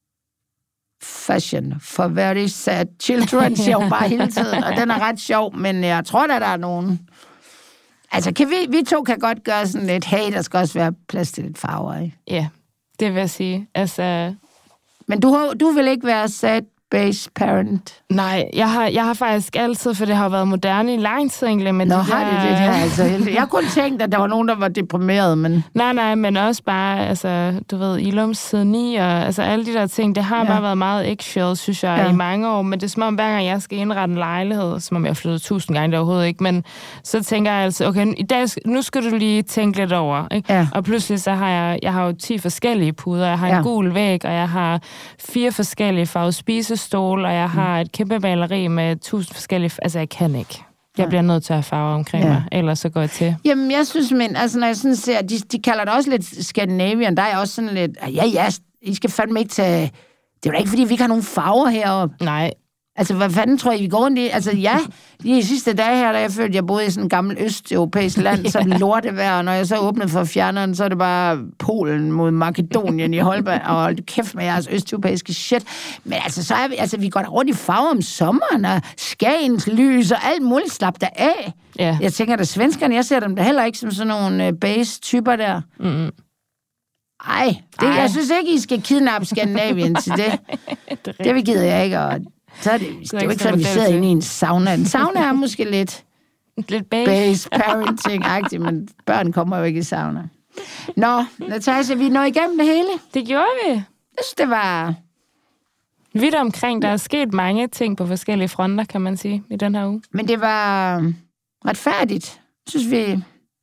fashion for very sad children, siger hun bare hele tiden. Og den er ret sjov, men jeg tror, der er nogen... Altså, vi to kan godt gøre sådan lidt, hey, der skal også være plads til lidt farver, ikke? Ja, det vil jeg sige. Altså... Men du vil ikke være sad beige parent? Nej, jeg har faktisk altid, for det har været moderne i lang tid egentlig. Men har det her altså heldigt. Jeg kunne tænkt, at der var nogen, der var deprimeret, men... Nej, men også bare, altså, du ved, Ilums side 9, og altså alle de der ting, det har bare været meget eggshell, synes jeg, i mange år. Men det er som om, hver gang jeg skal indrette en lejlighed, som om jeg har flyttet 1000 gange, det overhovedet ikke, men så tænker jeg altså, okay, i dag, nu skal du lige tænke lidt over, ikke? Ja. Og pludselig så har jeg har jo 10 forskellige puder, jeg har en gul væg, og jeg har 4 forskellige farvede spisestol, og jeg har et kæmpe maleri med 1000 forskellige... Altså, jeg kan ikke. Jeg bliver nødt til at have farver omkring mig, ellers så går jeg til. Jamen, jeg synes, men altså, når jeg sådan ser... De kalder det også lidt Scandinavian. Der er også sådan lidt... Ja, I skal fandme ikke tage... Det er jo ikke, fordi vi ikke har nogen farver heroppe. Nej. Altså, hvad fanden tror I, vi går rundt i? Altså, de sidste dage her, da jeg følte, at jeg boede i sådan en gammel østeuropæisk land, så lortevejr, og når jeg så åbnede for fjerneren, så er det bare Polen mod Makedonien i Holberg, og hold kæft med jeres østeuropæiske shit. Men altså, så er vi, vi går da rundt i farver om sommeren, og Skagens lys, og alt muligt, slap der af. Ja. Jeg tænker, at svenskerne, jeg ser dem da heller ikke som sådan nogle base-typer der. Mm. Ej, jeg synes ikke, I skal kidnappe Skandinavien til det. Det gider jeg ikke, og så er det er jo ikke sådan, vi sidder inde i en sauna. En sauna er måske lidt base parenting-agtigt, men børn kommer jo ikke i sauna. Nå, Natasha, vi når igennem det hele. Det gjorde vi. Jeg synes, det var... Vidt omkring, der er sket mange ting på forskellige fronter, kan man sige, i den her uge. Men det var retfærdigt. Jeg synes, vi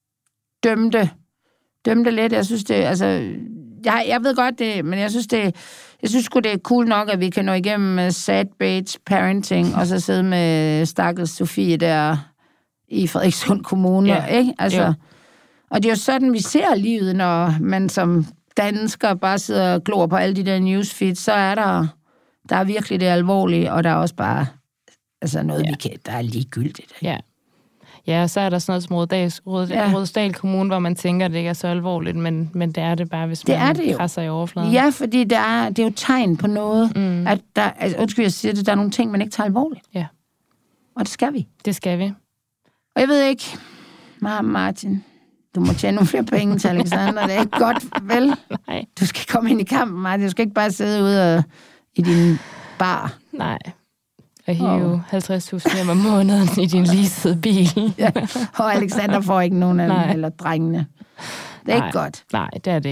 dømte lidt. Jeg synes, det... Altså, jeg ved godt det, men jeg synes sgu, det er cool nok, at vi kan nå igennem sad beige parenting, og så sidde med stakkels Sofie der i Frederikssund Kommune, ikke? Altså, og det er jo sådan, vi ser livet, når man som dansker bare sidder og glor på alle de der newsfeeds, så er der er virkelig det alvorlige, og der er også bare noget, der er ligegyldigt. Ikke? Ja. Ja, så er der sådan noget som Rudersdal Kommune, hvor man tænker, at det ikke er så alvorligt, men det er det bare, hvis man presser i overfladen. Ja, fordi det er jo tegn på noget, at der, undskyld, jeg siger det, der er nogle ting, man ikke tager alvorligt. Ja. Og det skal vi. Det skal vi. Og jeg ved ikke, Martin, du må tjene nogle flere penge til Alexander, det er ikke godt, vel? Nej. Du skal komme ind i kampen, Martin, du skal ikke bare sidde ude i din bar. Nej. Og hive 50.000 hjem om måneden i din leasede bil. Og Alexander får ikke nogen af dem, eller drengene. Det er ikke godt. Nej, det er det ikke.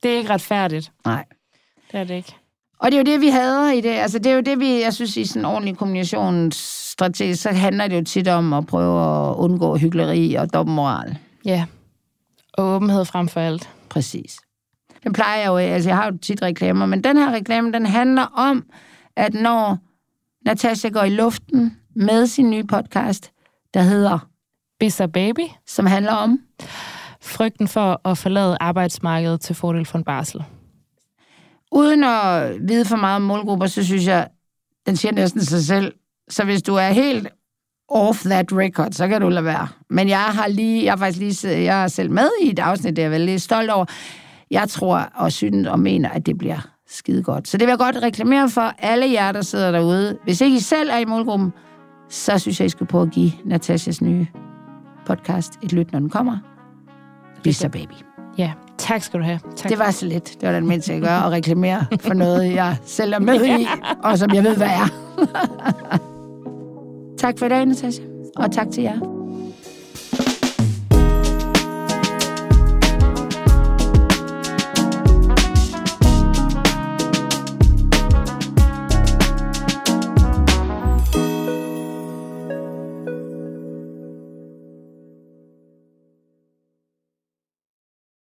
Det er ikke retfærdigt. Nej. Det er det ikke. Og det er jo det, vi hader i det. Altså, det er jo det, jeg synes, i sådan en ordentlig kommunikationsstrategi, så handler det jo tit om at prøve at undgå hykleri og dobbeltmoral. Ja. Og åbenhed frem for alt. Præcis. Den plejer jeg jo, altså jeg har jo tit reklamer, men den her reklame, den handler om, at når Natasha går i luften med sin nye podcast, der hedder Bizzer Baby, som handler om frygten for at forlade arbejdsmarkedet til fordel for en barsel. Uden at vide for meget om målgrupper, så synes jeg, den siger næsten sig selv. Så hvis du er helt off that record, så kan du lade være. Men jeg er selv med i et afsnit, det er jeg vel lidt stolt over. Jeg tror og synes og mener, at det bliver skide godt. Så det vil jeg godt reklamere for alle jer, der sidder derude. Hvis ikke I selv er i målgruppen, så synes jeg, I skal prøve at give Natashas nye podcast et lyt, når den kommer. Bizzer Baby. Ja, tak skal du have. Tak. Det var så lidt. Det var den mindste, jeg gør, at reklamere for noget, jeg selv er med i, og som jeg ved, hvad er. Tak for i dag, Natasha. Og tak til jer.